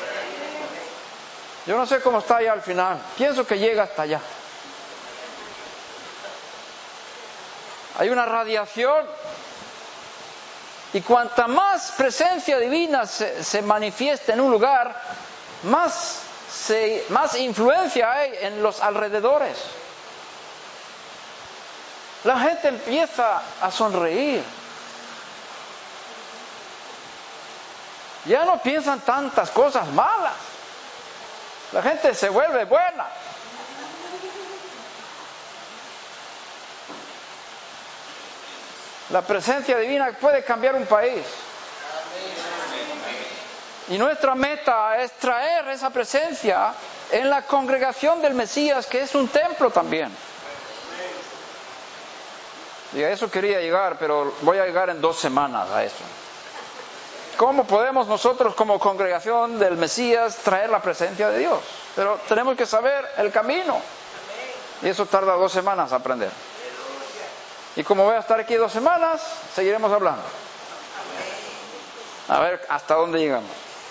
Yo no sé cómo está allá al final, pienso que llega hasta allá. Hay una radiación, y cuanta más presencia divina se manifiesta en un lugar, más influencia hay en los alrededores. La gente empieza a sonreír. Ya no piensan tantas cosas malas. La gente se vuelve buena. La presencia divina puede cambiar un país. Y nuestra meta es traer esa presencia en la congregación del Mesías, que es un templo también. Y a eso quería llegar, pero voy a llegar en 2 semanas a eso. ¿Cómo podemos nosotros como congregación del Mesías traer la presencia de Dios? Pero tenemos que saber el camino. Y eso tarda 2 semanas aprender. Y como voy a estar aquí 2 semanas, seguiremos hablando. A ver hasta dónde llegamos.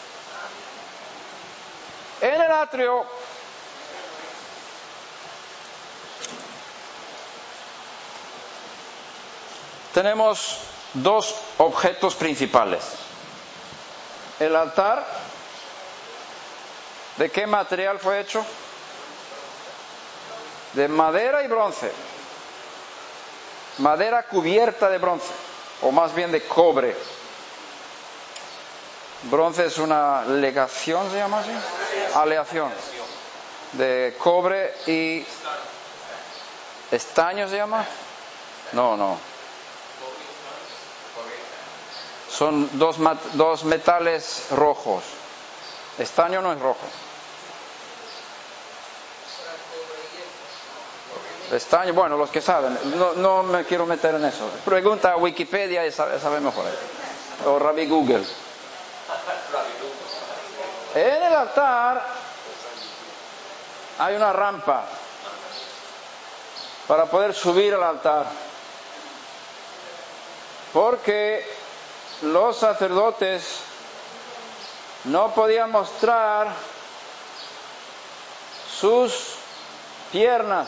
En el atrio tenemos 2 objetos principales. El altar, ¿de qué material fue hecho? De madera y bronce. Madera cubierta de bronce, o más bien de cobre. Bronce es una legación, ¿se llama así? Aleación. De cobre y estaño, ¿se llama? No. Son dos metales rojos. Estaño no es rojo. Estaño, bueno, los que saben, no me quiero meter en eso. Pregunta a Wikipedia y sabe mejor. O Rabbi Google. En el altar hay una rampa para poder subir al altar. Porque los sacerdotes no podían mostrar sus piernas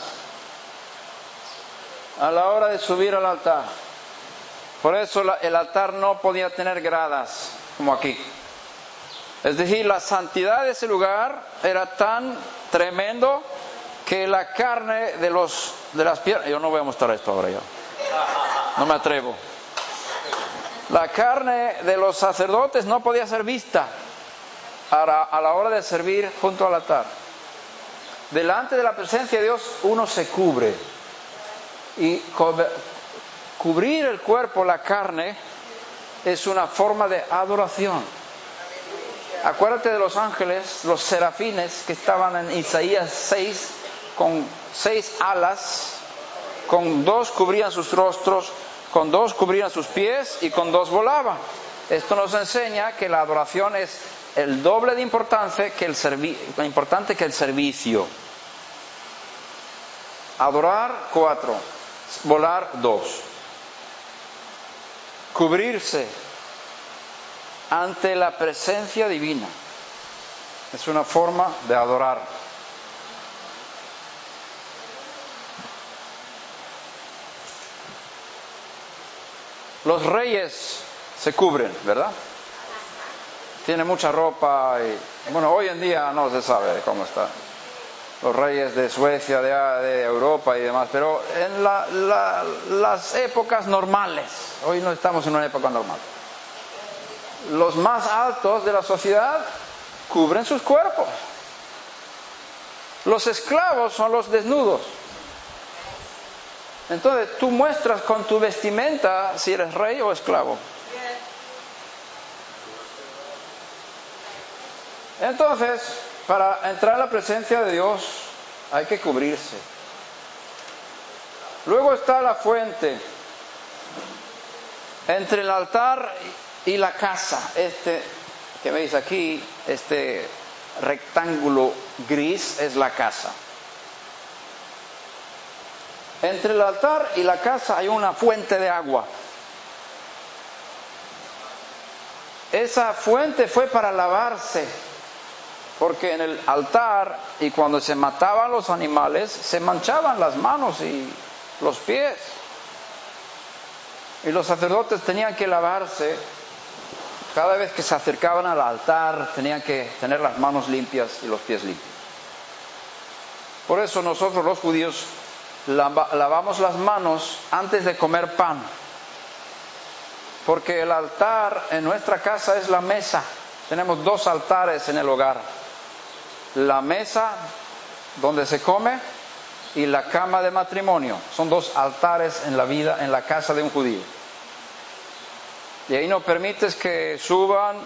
a la hora de subir al altar. Por eso el altar no podía tener gradas como aquí. Es decir, la santidad de ese lugar era tan tremendo que la carne de las piernas... Yo no voy a mostrar esto ahora ya. No me atrevo. La carne de los sacerdotes no podía ser vista a la hora de servir junto al altar. Delante de la presencia de Dios uno se cubre. Y cubrir el cuerpo, la carne, es una forma de adoración. Acuérdate de los ángeles, los serafines que estaban en Isaías 6, con 6 alas, con 2 cubrían sus rostros, con 2 cubrían sus pies y con 2 volaban. Esto nos enseña que la adoración es el doble de importante que el servicio. Adorar 4, volar 2. Cubrirse ante la presencia divina es una forma de adorar. Los reyes se cubren, ¿verdad? Tienen mucha ropa y, bueno, hoy en día no se sabe cómo está. Los reyes de Suecia, de Europa y demás, pero en las épocas normales, hoy no estamos en una época normal. Los más altos de la sociedad cubren sus cuerpos. Los esclavos son los desnudos. Entonces tú muestras con tu vestimenta si eres rey o esclavo. Entonces, para entrar a la presencia de Dios hay que cubrirse. Luego está la fuente. Entre el altar y la casa, que veis aquí, este rectángulo gris es la casa. Entre el altar y la casa hay una fuente de agua. Esa fuente fue para lavarse, porque en el altar y cuando se mataban los animales se manchaban las manos y los pies. Y los sacerdotes tenían que lavarse. Cada vez que se acercaban al altar tenían que tener las manos limpias y los pies limpios. Por eso nosotros los judíos lavamos las manos antes de comer pan. Porque el altar en nuestra casa es la mesa. Tenemos 2 altares en el hogar. La mesa donde se come y la cama de matrimonio. Son 2 altares en la vida, en la casa de un judío. Y ahí no permites que suban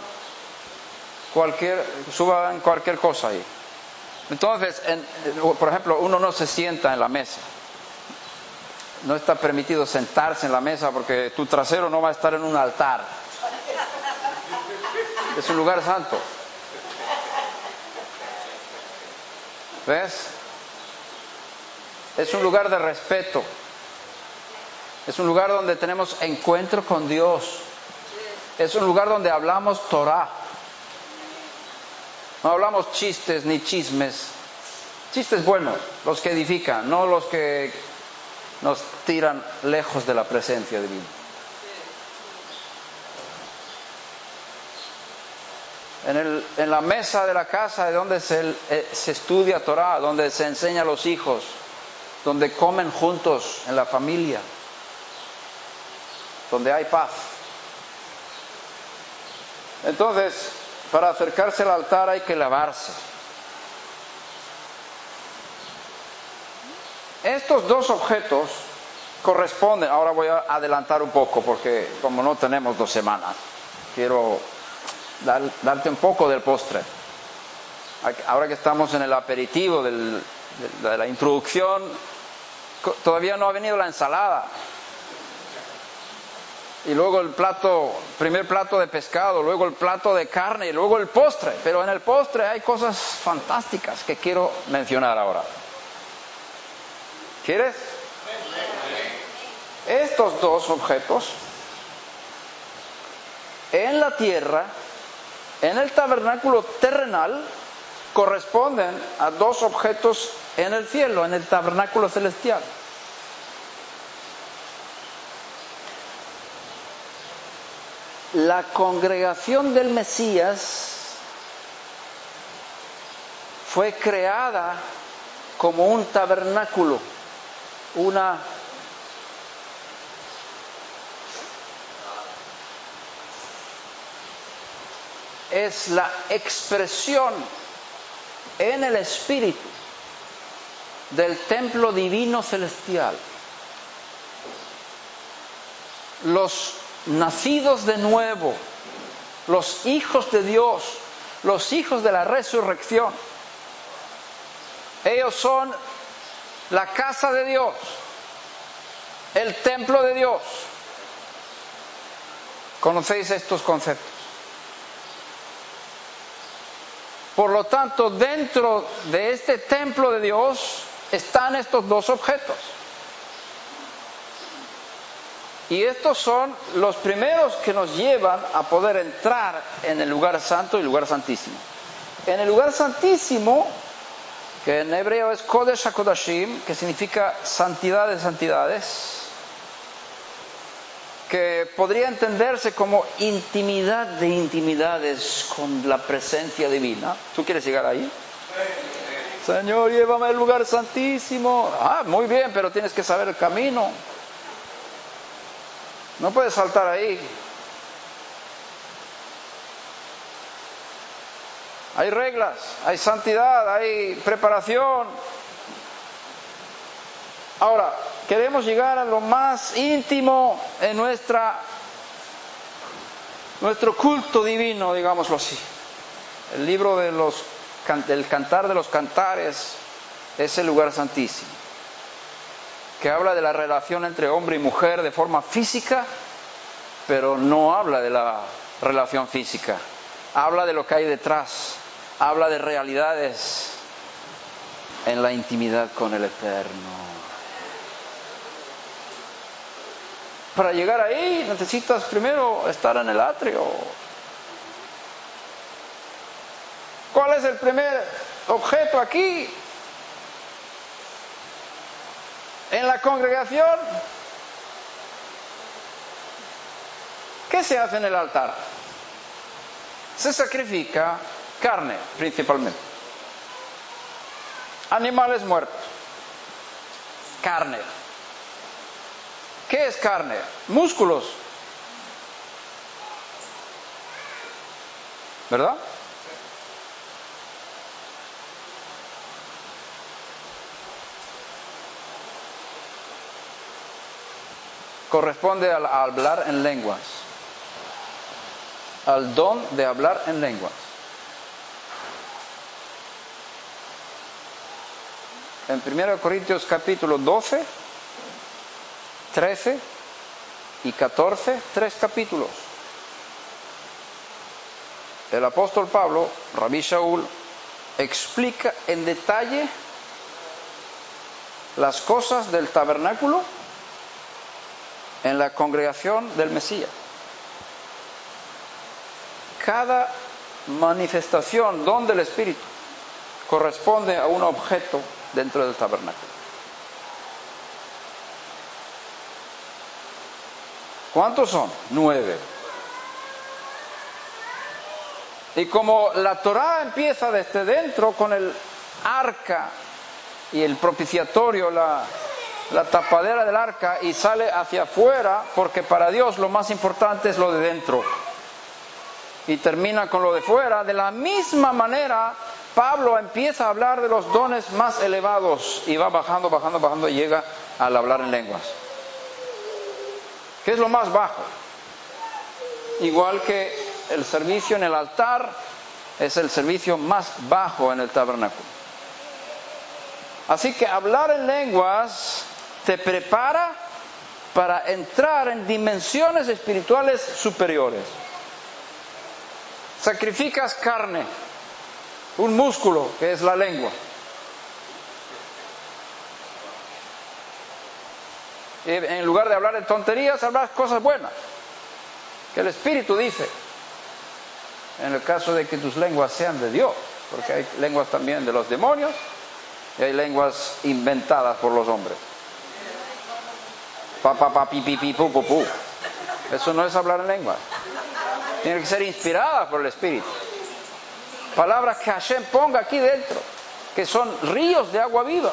cualquier cosa ahí. Entonces, por ejemplo, uno no se sienta en la mesa. No está permitido sentarse en la mesa porque tu trasero no va a estar en un altar. Es un lugar santo. ¿Ves? Es un lugar de respeto. Es un lugar donde tenemos encuentro con Dios. Es un lugar donde hablamos Torah. No hablamos chistes ni chismes. Chistes buenos, los que edifican, no los que nos tiran lejos de la presencia divina. En la mesa de la casa es donde se estudia Torah, donde se enseña a los hijos, donde comen juntos en la familia, donde hay paz. Entonces, para acercarse al altar hay que lavarse. Estos 2 objetos corresponden, ahora voy a adelantar un poco porque como no tenemos 2 semanas, quiero darte un poco del postre. Ahora que estamos en el aperitivo de la introducción, todavía no ha venido la ensalada. Y luego el primer plato de pescado, luego el plato de carne y luego el postre. Pero en el postre hay cosas fantásticas que quiero mencionar ahora. ¿Quieres? Estos 2 objetos en la tierra, en el tabernáculo terrenal, corresponden a 2 objetos en el cielo, en el tabernáculo celestial. La congregación del Mesías fue creada como un tabernáculo, es la expresión en el Espíritu del templo divino celestial. Los nacidos de nuevo, los hijos de Dios, los hijos de la resurrección. Ellos son la casa de Dios, el templo de Dios. ¿Conocéis estos conceptos? Por lo tanto, dentro de este templo de Dios están estos dos objetos. Y estos son los primeros que nos llevan a poder entrar en el lugar santo y el lugar santísimo. En el lugar santísimo, que en hebreo es Kodesh HaKodashim, que significa santidad de santidades, que podría entenderse como intimidad de intimidades con la presencia divina. ¿Tú quieres llegar ahí? Señor, llévame al lugar santísimo. Ah, muy bien, pero tienes que saber el camino. No puedes saltar ahí. Hay reglas, hay santidad, hay preparación. Ahora, queremos llegar a lo más íntimo en nuestro culto divino, digámoslo así. El libro del Cantar de los Cantares es el lugar santísimo, que habla de la relación entre hombre y mujer de forma física, pero no habla de la relación física. Habla de lo que hay detrás, habla de realidades en la intimidad con el Eterno. Para llegar ahí necesitas primero estar en el atrio. ¿Cuál es el primer objeto aquí? En la congregación, ¿qué se hace en el altar? Se sacrifica carne, principalmente. Animales muertos. Carne. ¿Qué es carne? Músculos. ¿Verdad? Corresponde a hablar en lenguas. Al don de hablar en lenguas. En 1 Corintios capítulo 12, 13 y 14, 3 capítulos. El apóstol Pablo, Rabí Shaul, explica en detalle las cosas del tabernáculo en la congregación del Mesías. Cada manifestación, don del Espíritu, corresponde a un objeto dentro del tabernáculo. ¿Cuántos son? 9. Y como la Torá empieza desde dentro con el arca y el propiciatorio, la tapadera del arca, y sale hacia afuera, porque para Dios lo más importante es lo de dentro, y termina con lo de fuera, de la misma manera Pablo empieza a hablar de los dones más elevados y va bajando y llega al hablar en lenguas, que es lo más bajo. Igual que el servicio en el altar es el servicio más bajo en el tabernáculo. Así que hablar en lenguas te prepara para entrar en dimensiones espirituales superiores. Sacrificas carne, un músculo que es la lengua. Y en lugar de hablar de tonterías, hablas cosas buenas, que el Espíritu dice. En el caso de que tus lenguas sean de Dios, porque hay lenguas también de los demonios y hay lenguas inventadas por los hombres. Pa, pa, pa, pi, pi, pi, pu, pu, pu. Eso no es hablar en lenguas. Tiene que ser inspirada por el Espíritu. Palabras que Hashem ponga aquí dentro, que son ríos de agua viva.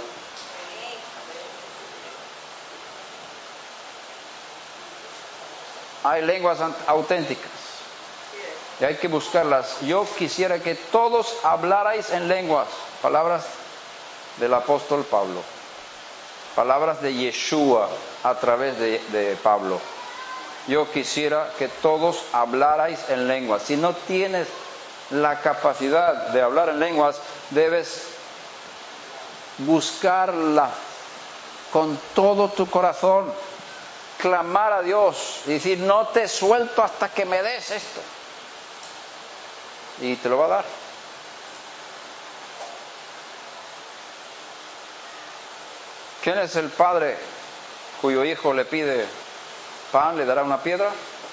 Hay lenguas auténticas y hay que buscarlas. Yo quisiera que todos hablarais en lenguas. Palabras del apóstol Pablo, palabras de Yeshua a través de Pablo. Yo quisiera que todos hablarais en lenguas. Si no tienes la capacidad de hablar en lenguas, debes buscarla con todo tu corazón, clamar a Dios y decir, no te suelto hasta que me des esto. Y te lo va a dar. ¿Quién es el padre cuyo hijo le pide pan, le dará una piedra?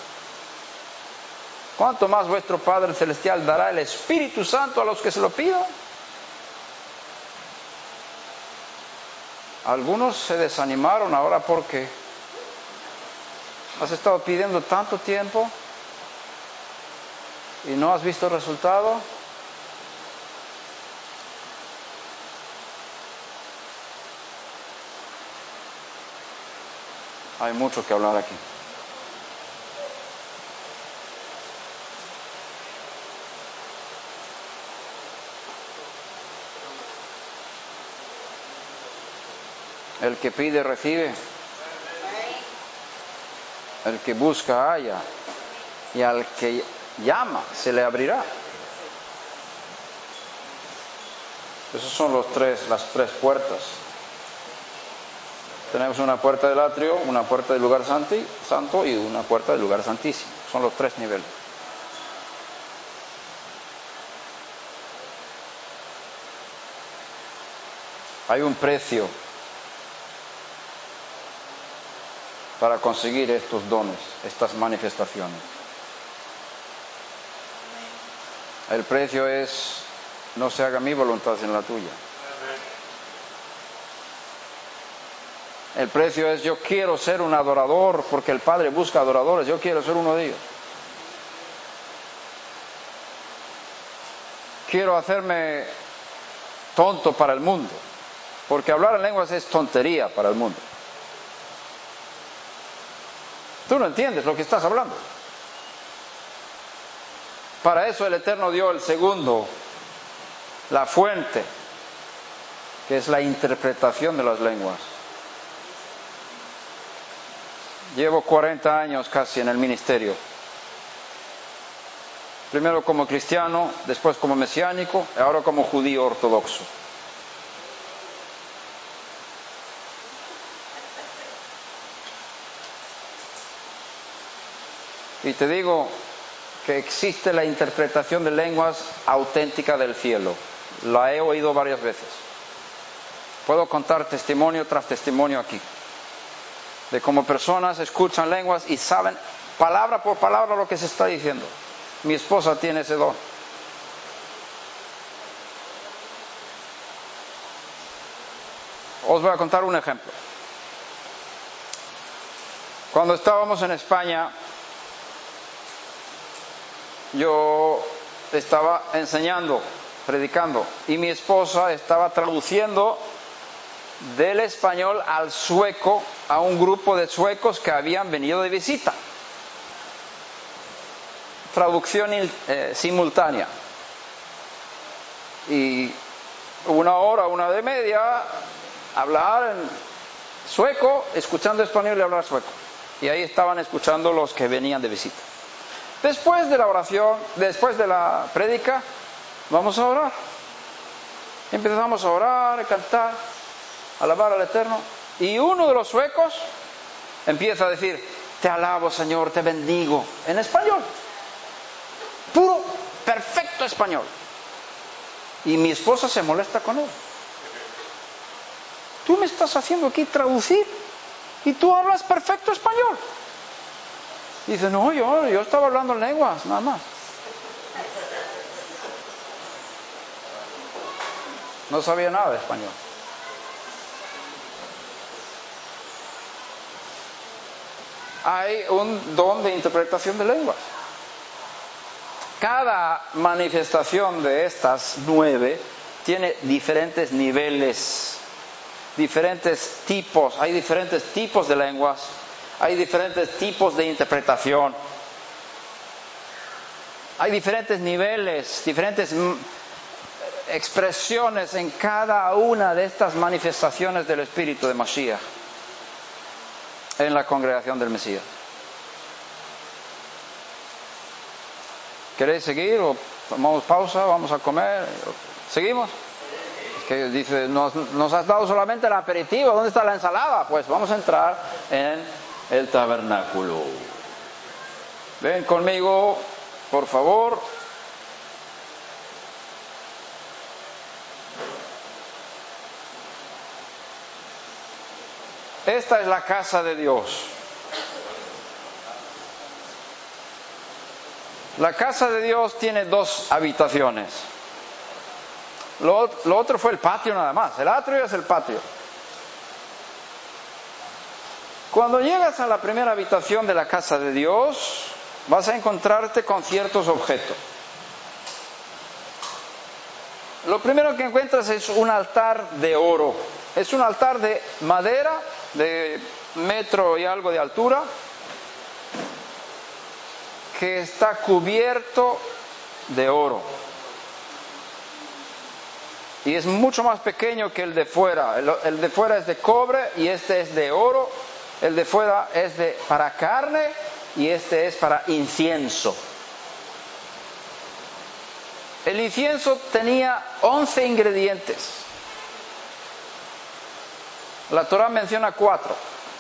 ¿Cuánto más vuestro Padre Celestial dará el Espíritu Santo a los que se lo pidan? Algunos se desanimaron ahora porque has estado pidiendo tanto tiempo y no has visto resultado. Hay mucho que hablar aquí. El que pide, recibe. El que busca, halla. Y al que llama, se le abrirá. Esas son las tres puertas. Tenemos una puerta del atrio, una puerta del lugar santo y una puerta del lugar santísimo. Son los tres niveles. Hay un precio para conseguir estos dones, estas manifestaciones. El precio es, no se haga mi voluntad sino la tuya. El precio es, yo quiero ser un adorador porque el Padre busca adoradores, yo quiero ser uno de ellos. Quiero hacerme tonto para el mundo, porque hablar en lenguas es tontería para el mundo. Tú no entiendes lo que estás hablando. Para eso el Eterno dio el segundo, la fuente, que es la interpretación de las lenguas. Llevo 40 años casi en el ministerio. Primero como cristiano, después como mesiánico, y ahora como judío ortodoxo. Y te digo que existe la interpretación de lenguas auténtica del cielo. La he oído varias veces. Puedo contar testimonio tras testimonio aquí, de cómo personas escuchan lenguas y saben palabra por palabra lo que se está diciendo. Mi esposa tiene ese don. Os voy a contar un ejemplo. Cuando estábamos en España, yo estaba enseñando, predicando, y mi esposa estaba traduciendo del español al sueco a un grupo de suecos que habían venido de visita. Traducción simultánea. Y una hora y media, hablar en sueco, escuchando español y hablar sueco. Y ahí estaban escuchando los que venían de visita. Después de la oración, después de la prédica, vamos a orar. Empezamos a orar, a cantar, a alabar al Eterno. Y uno de los suecos empieza a decir, te alabo, Señor, te bendigo, en español. Puro, perfecto español. Y mi esposa se molesta con él. Tú me estás haciendo aquí traducir y tú hablas perfecto español. Dice, no, yo estaba hablando en lenguas, nada más. No sabía nada de español. Hay un don de interpretación de lenguas. Cada manifestación de estas 9 tiene diferentes niveles, diferentes tipos. Hay diferentes tipos de lenguas. Hay diferentes tipos de interpretación. Hay diferentes niveles, diferentes expresiones en cada una de estas manifestaciones del Espíritu de Mashiach en la congregación del Mesías. ¿Queréis seguir o Tomamos pausa, vamos a comer. ¿Seguimos? Es que dice, nos has dado solamente el aperitivo, ¿dónde está la ensalada? Pues vamos a entrar en el tabernáculo. Ven conmigo, por favor. Esta es la casa de Dios. La casa de Dios tiene 2 habitaciones. Lo otro fue el patio nada más. El atrio es el patio. Cuando llegas a la primera habitación de la casa de Dios, vas a encontrarte con ciertos objetos. Lo primero que encuentras es un altar de oro. Es un altar de madera de 1 metro y algo de altura, que está cubierto de oro. Y es mucho más pequeño que el de fuera. El de fuera es de cobre y este es de oro. El de fuera es para carne y este es para incienso. El incienso tenía 11 ingredientes. La Torá menciona 4.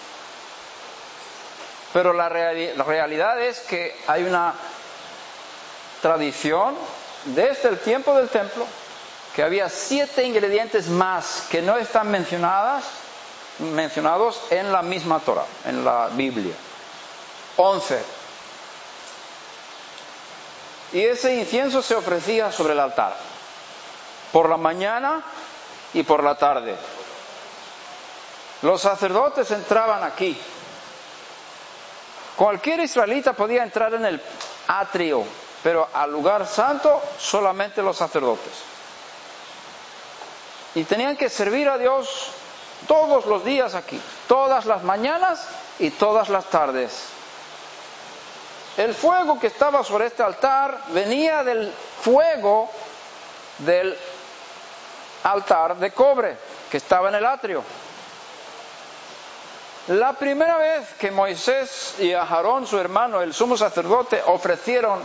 Pero la realidad es que hay una tradición desde el tiempo del templo que había 7 ingredientes más que no están mencionados en la misma Torá, en la Biblia. 11. Y ese incienso se ofrecía sobre el altar, por la mañana y por la tarde. Los sacerdotes entraban aquí. Cualquier israelita podía entrar en el atrio, pero al lugar santo solamente los sacerdotes. Y tenían que servir a Dios todos los días aquí, todas las mañanas y todas las tardes. El fuego que estaba sobre este altar venía del fuego del altar de cobre que estaba en el atrio. La primera vez que Moisés y Aarón, su hermano, el sumo sacerdote, ofrecieron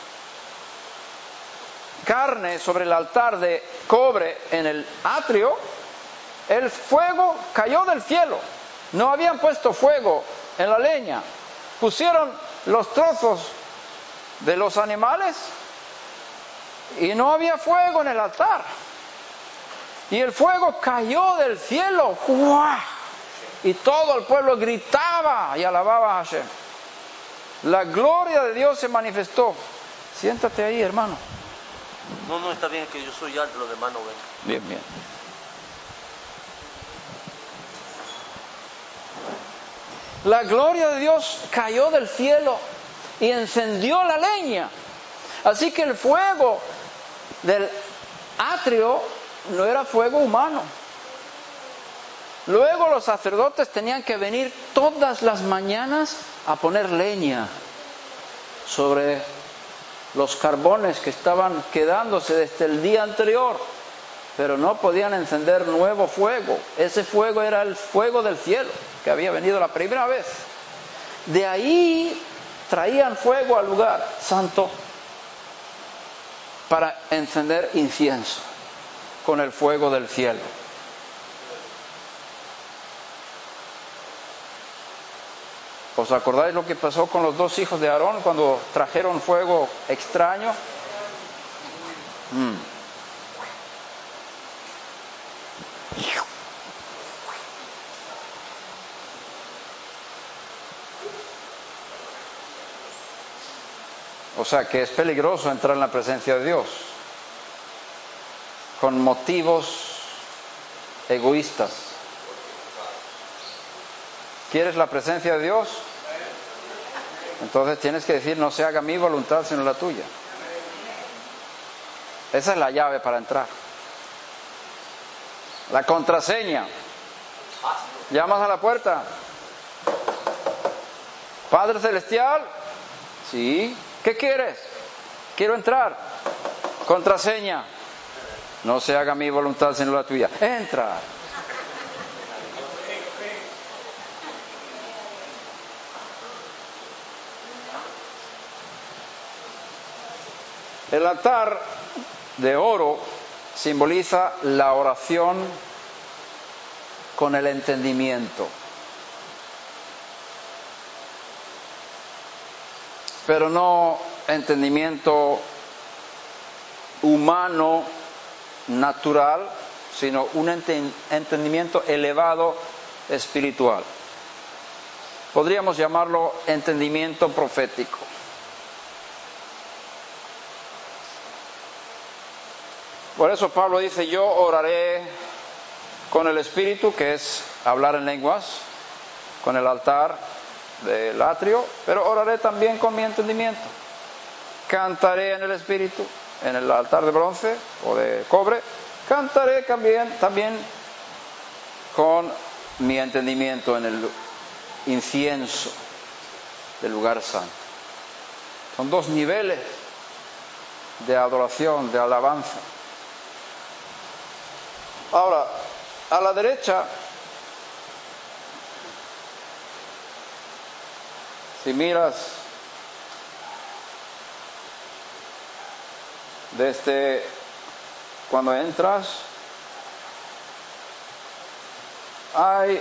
carne sobre el altar de cobre en el atrio, el fuego cayó del cielo. No habían puesto fuego en la leña. Pusieron los trozos de los animales y no había fuego en el altar. Y el fuego cayó del cielo. ¡Guau! Y todo el pueblo gritaba y alababa a Hashem. La gloria de Dios se manifestó. Siéntate ahí, hermano. No, está bien, que yo soy alto, los demás no ven. Bien, bien. La gloria de Dios cayó del cielo y encendió la leña. Así que el fuego del atrio no era fuego humano. Luego los sacerdotes tenían que venir todas las mañanas a poner leña sobre los carbones que estaban quedándose desde el día anterior, pero no podían encender nuevo fuego. Ese fuego era el fuego del cielo que había venido la primera vez. De ahí traían fuego al lugar santo para encender incienso con el fuego del cielo. ¿Os acordáis lo que pasó con los 2 hijos de Aarón cuando trajeron fuego extraño? O sea que es peligroso entrar en la presencia de Dios con motivos egoístas. ¿Quieres la presencia de Dios? Entonces tienes que decir, no se haga mi voluntad sino la tuya. Esa es la llave para entrar. La contraseña. Llamas a la puerta. Padre Celestial. Sí. ¿Qué quieres? Quiero entrar. Contraseña. No se haga mi voluntad sino la tuya. Entra. El altar de oro simboliza la oración con el entendimiento. Pero no entendimiento humano, natural, sino un entendimiento elevado espiritual. Podríamos llamarlo entendimiento profético. Por eso Pablo dice, yo oraré con el Espíritu, que es hablar en lenguas, con el altar del atrio, pero oraré también con mi entendimiento. Cantaré en el Espíritu, en el altar de bronce o de cobre, cantaré también con mi entendimiento en el incienso del lugar santo. Son dos niveles de adoración, de alabanza. Ahora, a la derecha, si miras desde cuando entras, hay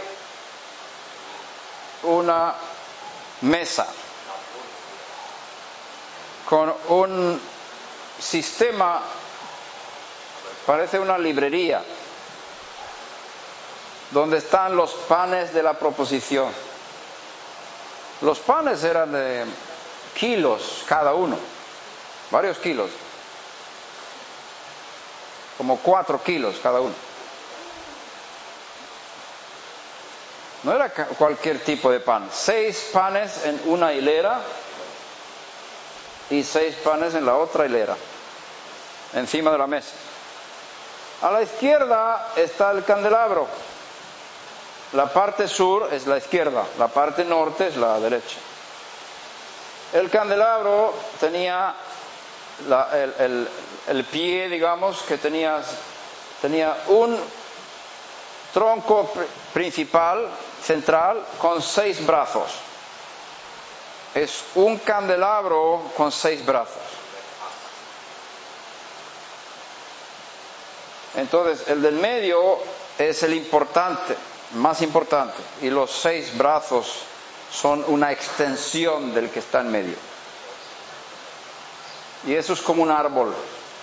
una mesa con un sistema, parece una librería, donde están los panes de la proposición. Los panes eran de kilos cada uno, varios kilos, como 4 kilos cada uno. No era cualquier tipo de pan. 6 panes en una hilera y 6 panes en la otra hilera, encima de la mesa. A la izquierda está el candelabro. La parte sur es la izquierda, la parte norte es la derecha. El candelabro tenía el pie, digamos, que tenía un tronco principal, central, con 6 brazos. Es un candelabro con 6 brazos. Entonces, el del medio es el importante, más importante, y los 6 brazos son una extensión del que está en medio. Y eso es como un árbol.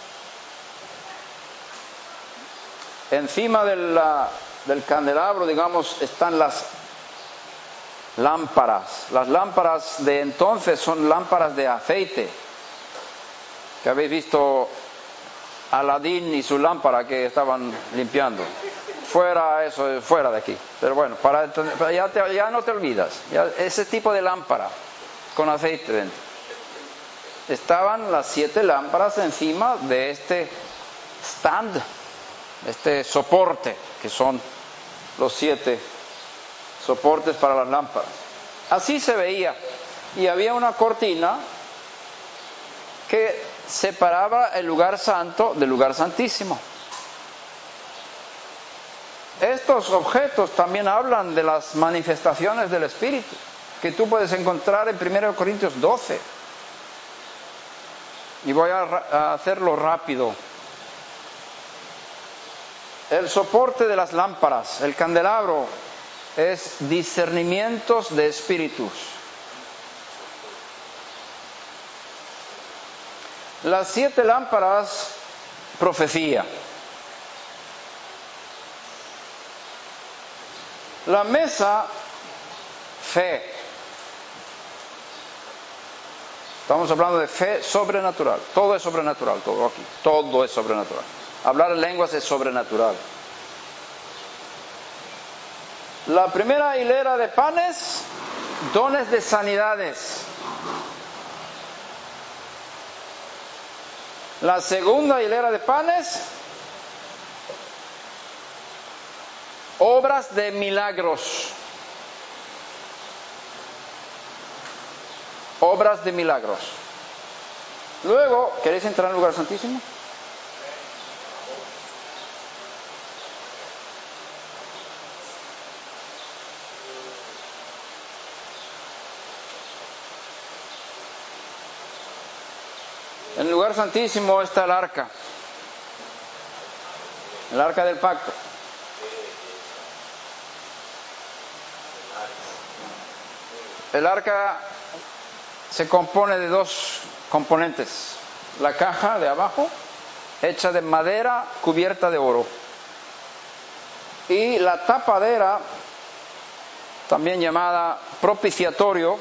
Encima del candelabro, digamos, están las lámparas. Las lámparas de entonces son lámparas de aceite, que habéis visto Aladín y su lámpara que estaban limpiando. Fuera eso, fuera de aquí. Pero bueno, ya no te olvidas. Ese tipo de lámpara con aceite dentro. Estaban las 7 lámparas encima de este stand, este soporte, que son los 7 soportes para las lámparas. Así se veía. Y había una cortina que separaba el lugar santo del lugar santísimo. Estos objetos también hablan de las manifestaciones del Espíritu, que tú puedes encontrar en 1 Corintios 12. Y voy a hacerlo rápido. El soporte de las lámparas, el candelabro, es discernimientos de espíritus. Las 7 lámparas, profecía. La mesa, fe. Estamos hablando de fe sobrenatural. Todo es sobrenatural, todo aquí. Todo es sobrenatural. Hablar en lenguas es sobrenatural. La primera hilera de panes, dones de sanidades. La segunda hilera de panes, obras de milagros. Obras de milagros. Luego, ¿queréis entrar en el lugar santísimo? En el lugar santísimo está el arca del pacto. El arca se compone de dos componentes. La caja de abajo, hecha de madera cubierta de oro. Y la tapadera, también llamada propiciatorio,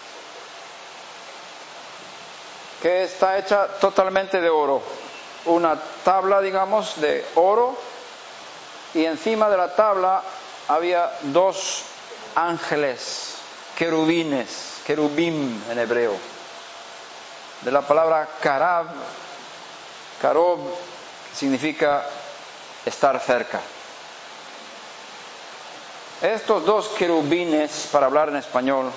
que está hecha totalmente de oro. Una tabla, digamos, de oro, y encima de la tabla había dos ángeles, querubim en hebreo, de la palabra karob, que significa estar cerca. Estos dos querubines, para hablar en español,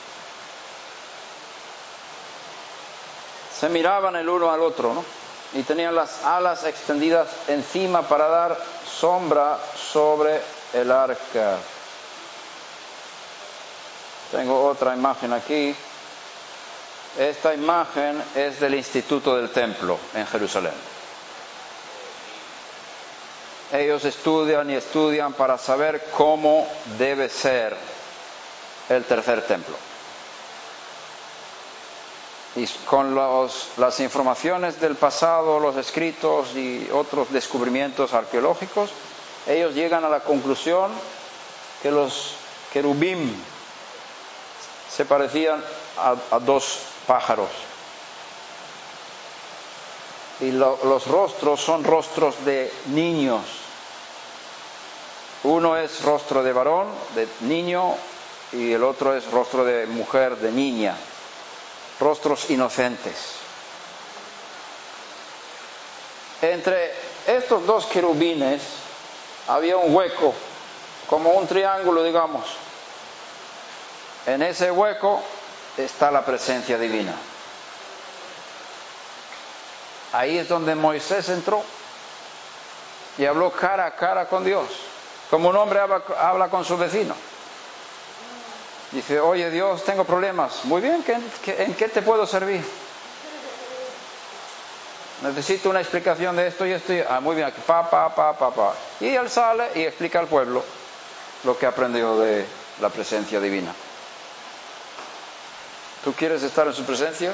se miraban el uno al otro, ¿no? Y tenían las alas extendidas encima para dar sombra sobre el arca. Tengo otra imagen aquí. Esta imagen es del Instituto del Templo en Jerusalén. Ellos estudian y estudian para saber cómo debe ser el tercer templo. Y con las informaciones del pasado, los escritos y otros descubrimientos arqueológicos, ellos llegan a la conclusión que los querubim se parecían a dos pájaros. Y los rostros son rostros de niños. Uno es rostro de varón, de niño, y el otro es rostro de mujer, de niña. Rostros inocentes. Entre estos dos querubines había un hueco, como un triángulo, digamos. En ese hueco está la presencia divina. Ahí es donde Moisés entró y habló cara a cara con Dios, como un hombre habla con su vecino. Dice: oye Dios, tengo problemas. Muy bien, ¿en qué te puedo servir? Necesito una explicación de esto y esto. Muy bien, pa. Y él sale y explica al pueblo lo que aprendió de la presencia divina. ¿Tú quieres estar en su presencia?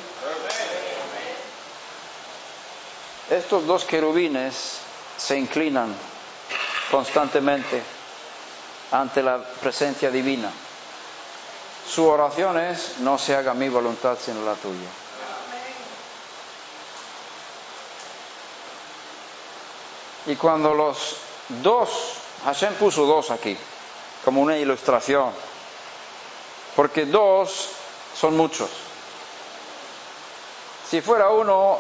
Estos dos querubines se inclinan constantemente ante la presencia divina. Su oración es: no se haga mi voluntad sino la tuya. Y cuando los dos, Hashem puso dos aquí, como una ilustración, porque dos son muchos. Si fuera uno,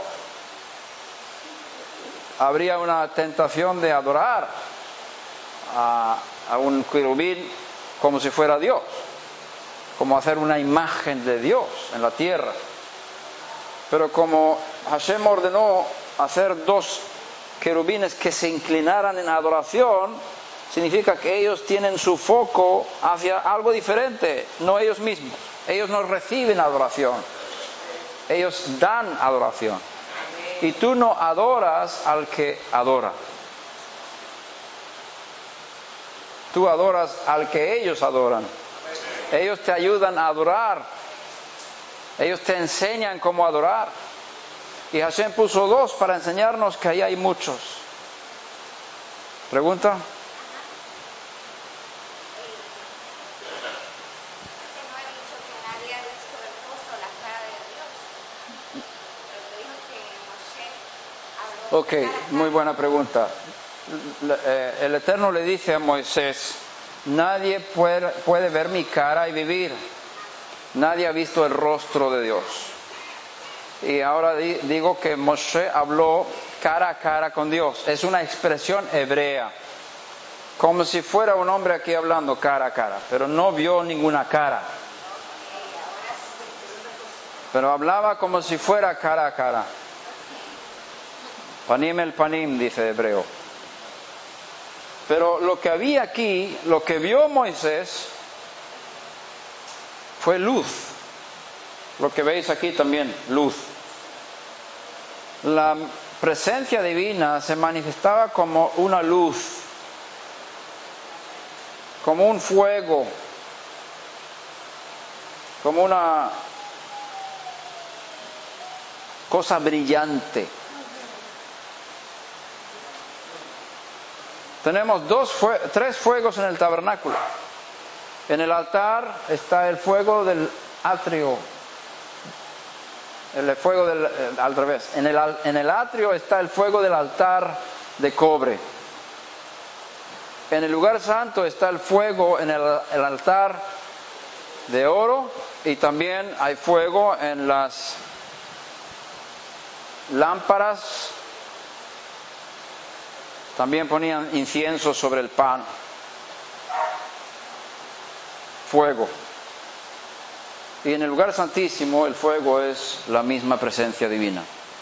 habría una tentación de adorar a un querubín como si fuera Dios, como hacer una imagen de Dios en la tierra. Pero como Hashem ordenó hacer dos querubines que se inclinaran en adoración, significa que ellos tienen su foco hacia algo diferente, no ellos mismos. Ellos no reciben adoración, ellos dan adoración. Y tú no adoras al que adora. Tú adoras al que ellos adoran. Ellos te ayudan a adorar. Ellos te enseñan cómo adorar. Y Hashem puso dos para enseñarnos que ahí hay muchos. ¿Pregunta? Ok, muy buena pregunta. El Eterno le dice a Moisés: nadie puede ver mi cara y vivir. Nadie ha visto el rostro de Dios. Y ahora digo que Moshe habló cara a cara con Dios. Es una expresión hebrea, como si fuera un hombre aquí hablando cara a cara, pero no vio ninguna cara. Pero hablaba como si fuera cara a cara. Panim el panim, dice hebreo. Pero lo que había aquí, lo que vio Moisés, fue luz. Lo que veis aquí también, luz. La presencia divina se manifestaba como una luz, como un fuego, como una cosa brillante. Tenemos tres fuegos en el tabernáculo. En el altar está el fuego del atrio. El fuego al revés. En el atrio está el fuego del altar de cobre. En el lugar santo está el fuego en el altar de oro, y también hay fuego en las lámparas. También ponían incienso sobre el pan. Fuego. Y en el lugar santísimo el fuego es la misma presencia divina.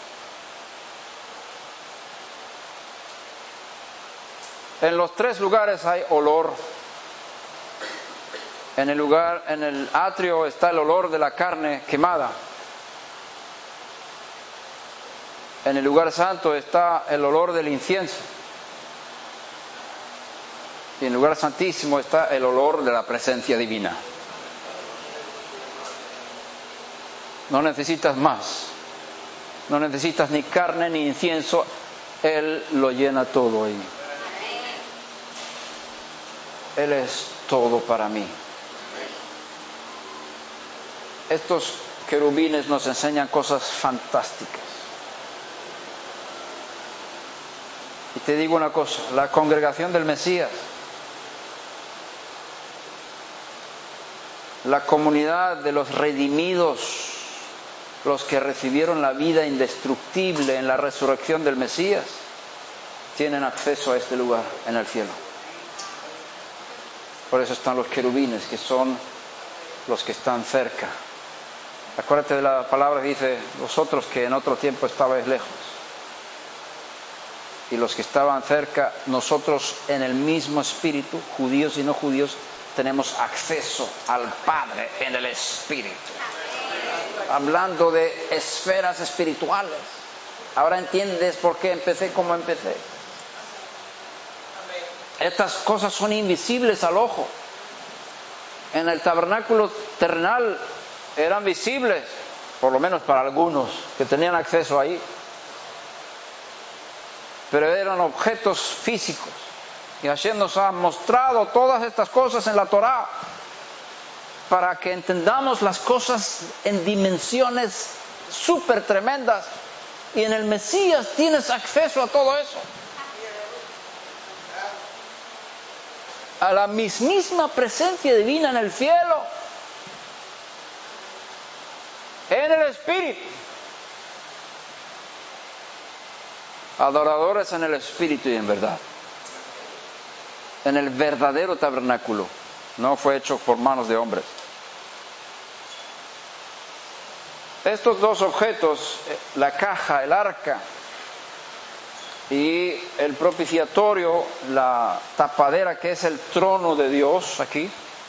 En los tres lugares hay olor. En el atrio está el olor de la carne quemada. En el lugar santo está el olor del incienso. Y en el lugar santísimo está el olor de la presencia divina. No necesitas más. No necesitas ni carne ni incienso. Él lo llena todo ahí. Él es todo para mí. Estos querubines nos enseñan cosas fantásticas. Y te digo una cosa, la congregación del Mesías, la comunidad de los redimidos, los que recibieron la vida indestructible en la resurrección del Mesías, tienen acceso a este lugar en el cielo. Por eso están los querubines, que son los que están cerca. Acuérdate de la palabra que dice: vosotros que en otro tiempo estabais lejos. Y los que estaban cerca, nosotros en el mismo espíritu, judíos y no judíos, tenemos acceso al Padre en el Espíritu. Hablando de esferas espirituales. Ahora entiendes por qué empecé como empecé. Estas cosas son invisibles al ojo. En el tabernáculo terrenal eran visibles, por lo menos para algunos que tenían acceso ahí. Pero eran objetos físicos. Y Hashem nos ha mostrado todas estas cosas en la Torá para que entendamos las cosas en dimensiones súper tremendas. Y en el Mesías tienes acceso a todo eso. A la mismísima presencia divina en el cielo. En el Espíritu. Adoradores en el Espíritu y en verdad. En el verdadero tabernáculo. No fue hecho por manos de hombres. Estos dos objetos, la caja, el arca y el propiciatorio, la tapadera que es el trono de Dios aquí,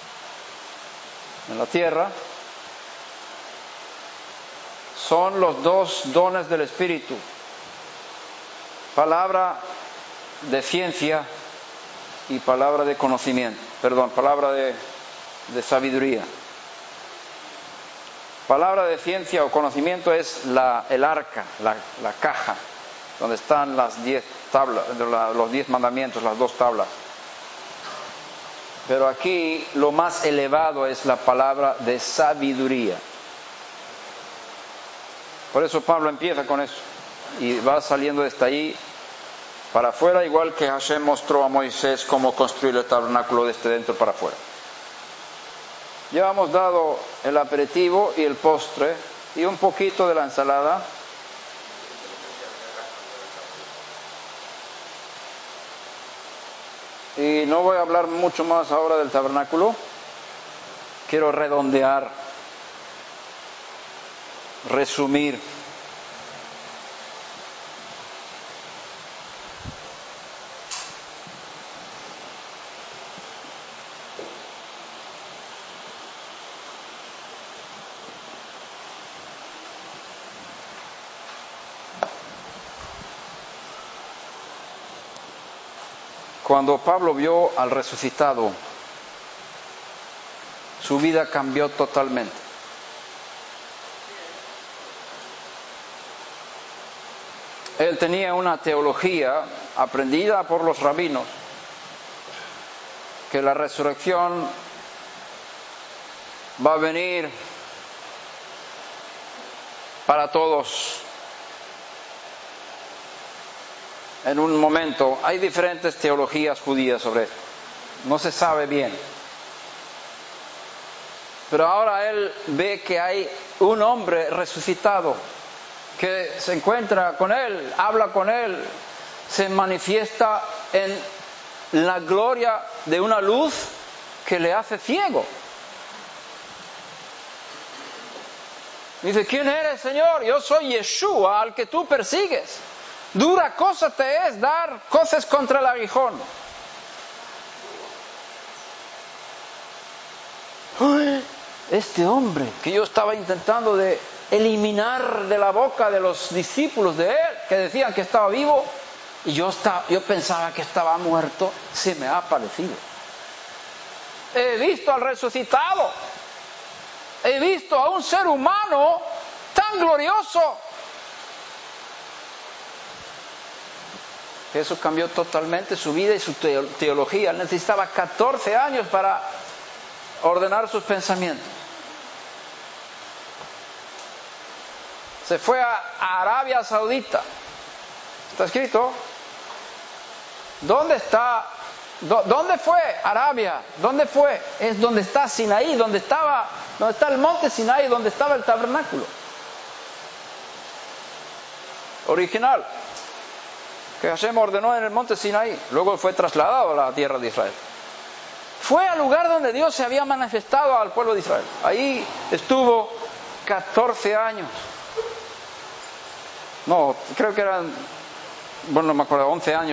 en la tierra, son los dos dones del Espíritu. Palabra de ciencia y palabra de conocimiento, palabra de sabiduría. Palabra de ciencia o conocimiento es el arca, la caja, donde están las 10 tablas, los 10 mandamientos, las 2 tablas. Pero aquí lo más elevado es la palabra de sabiduría. Por eso Pablo empieza con eso y va saliendo desde ahí para afuera, igual que Hashem mostró a Moisés cómo construir el tabernáculo desde dentro para afuera. Ya hemos dado el aperitivo y el postre y un poquito de la ensalada. Y no voy a hablar mucho más ahora del tabernáculo. Quiero redondear, resumir. Cuando Pablo vio al resucitado, su vida cambió totalmente. Él tenía una teología aprendida por los rabinos, que la resurrección va a venir para todos en un momento. Hay diferentes teologías judías sobre esto, no se sabe bien, pero ahora él ve que hay un hombre resucitado que se encuentra con él, habla con él, se manifiesta en la gloria de una luz que le hace ciego. Dice: ¿quién eres, Señor? Yo soy Yeshua, al que tú persigues. Dura cosa te es dar coces contra el aguijón. ¡Ay! Este hombre que yo estaba intentando de eliminar de la boca de los discípulos de él, que decían que estaba vivo, y yo pensaba que estaba muerto, se me ha aparecido. He visto al resucitado. He visto a un ser humano tan glorioso. Jesús cambió totalmente su vida y su teología. Necesitaba 14 años para ordenar sus pensamientos. Se fue a Arabia Saudita. Está escrito. ¿Dónde está? ¿Dónde fue Arabia? ¿Dónde fue? Es donde está Sinaí, donde está el monte Sinaí, donde estaba el tabernáculo original que Hashem ordenó en el monte Sinaí. Luego fue trasladado a la tierra de Israel. Fue al lugar donde Dios se había manifestado al pueblo de Israel. Ahí estuvo 14 años. No, creo que eran, bueno, no me acuerdo, 11 años.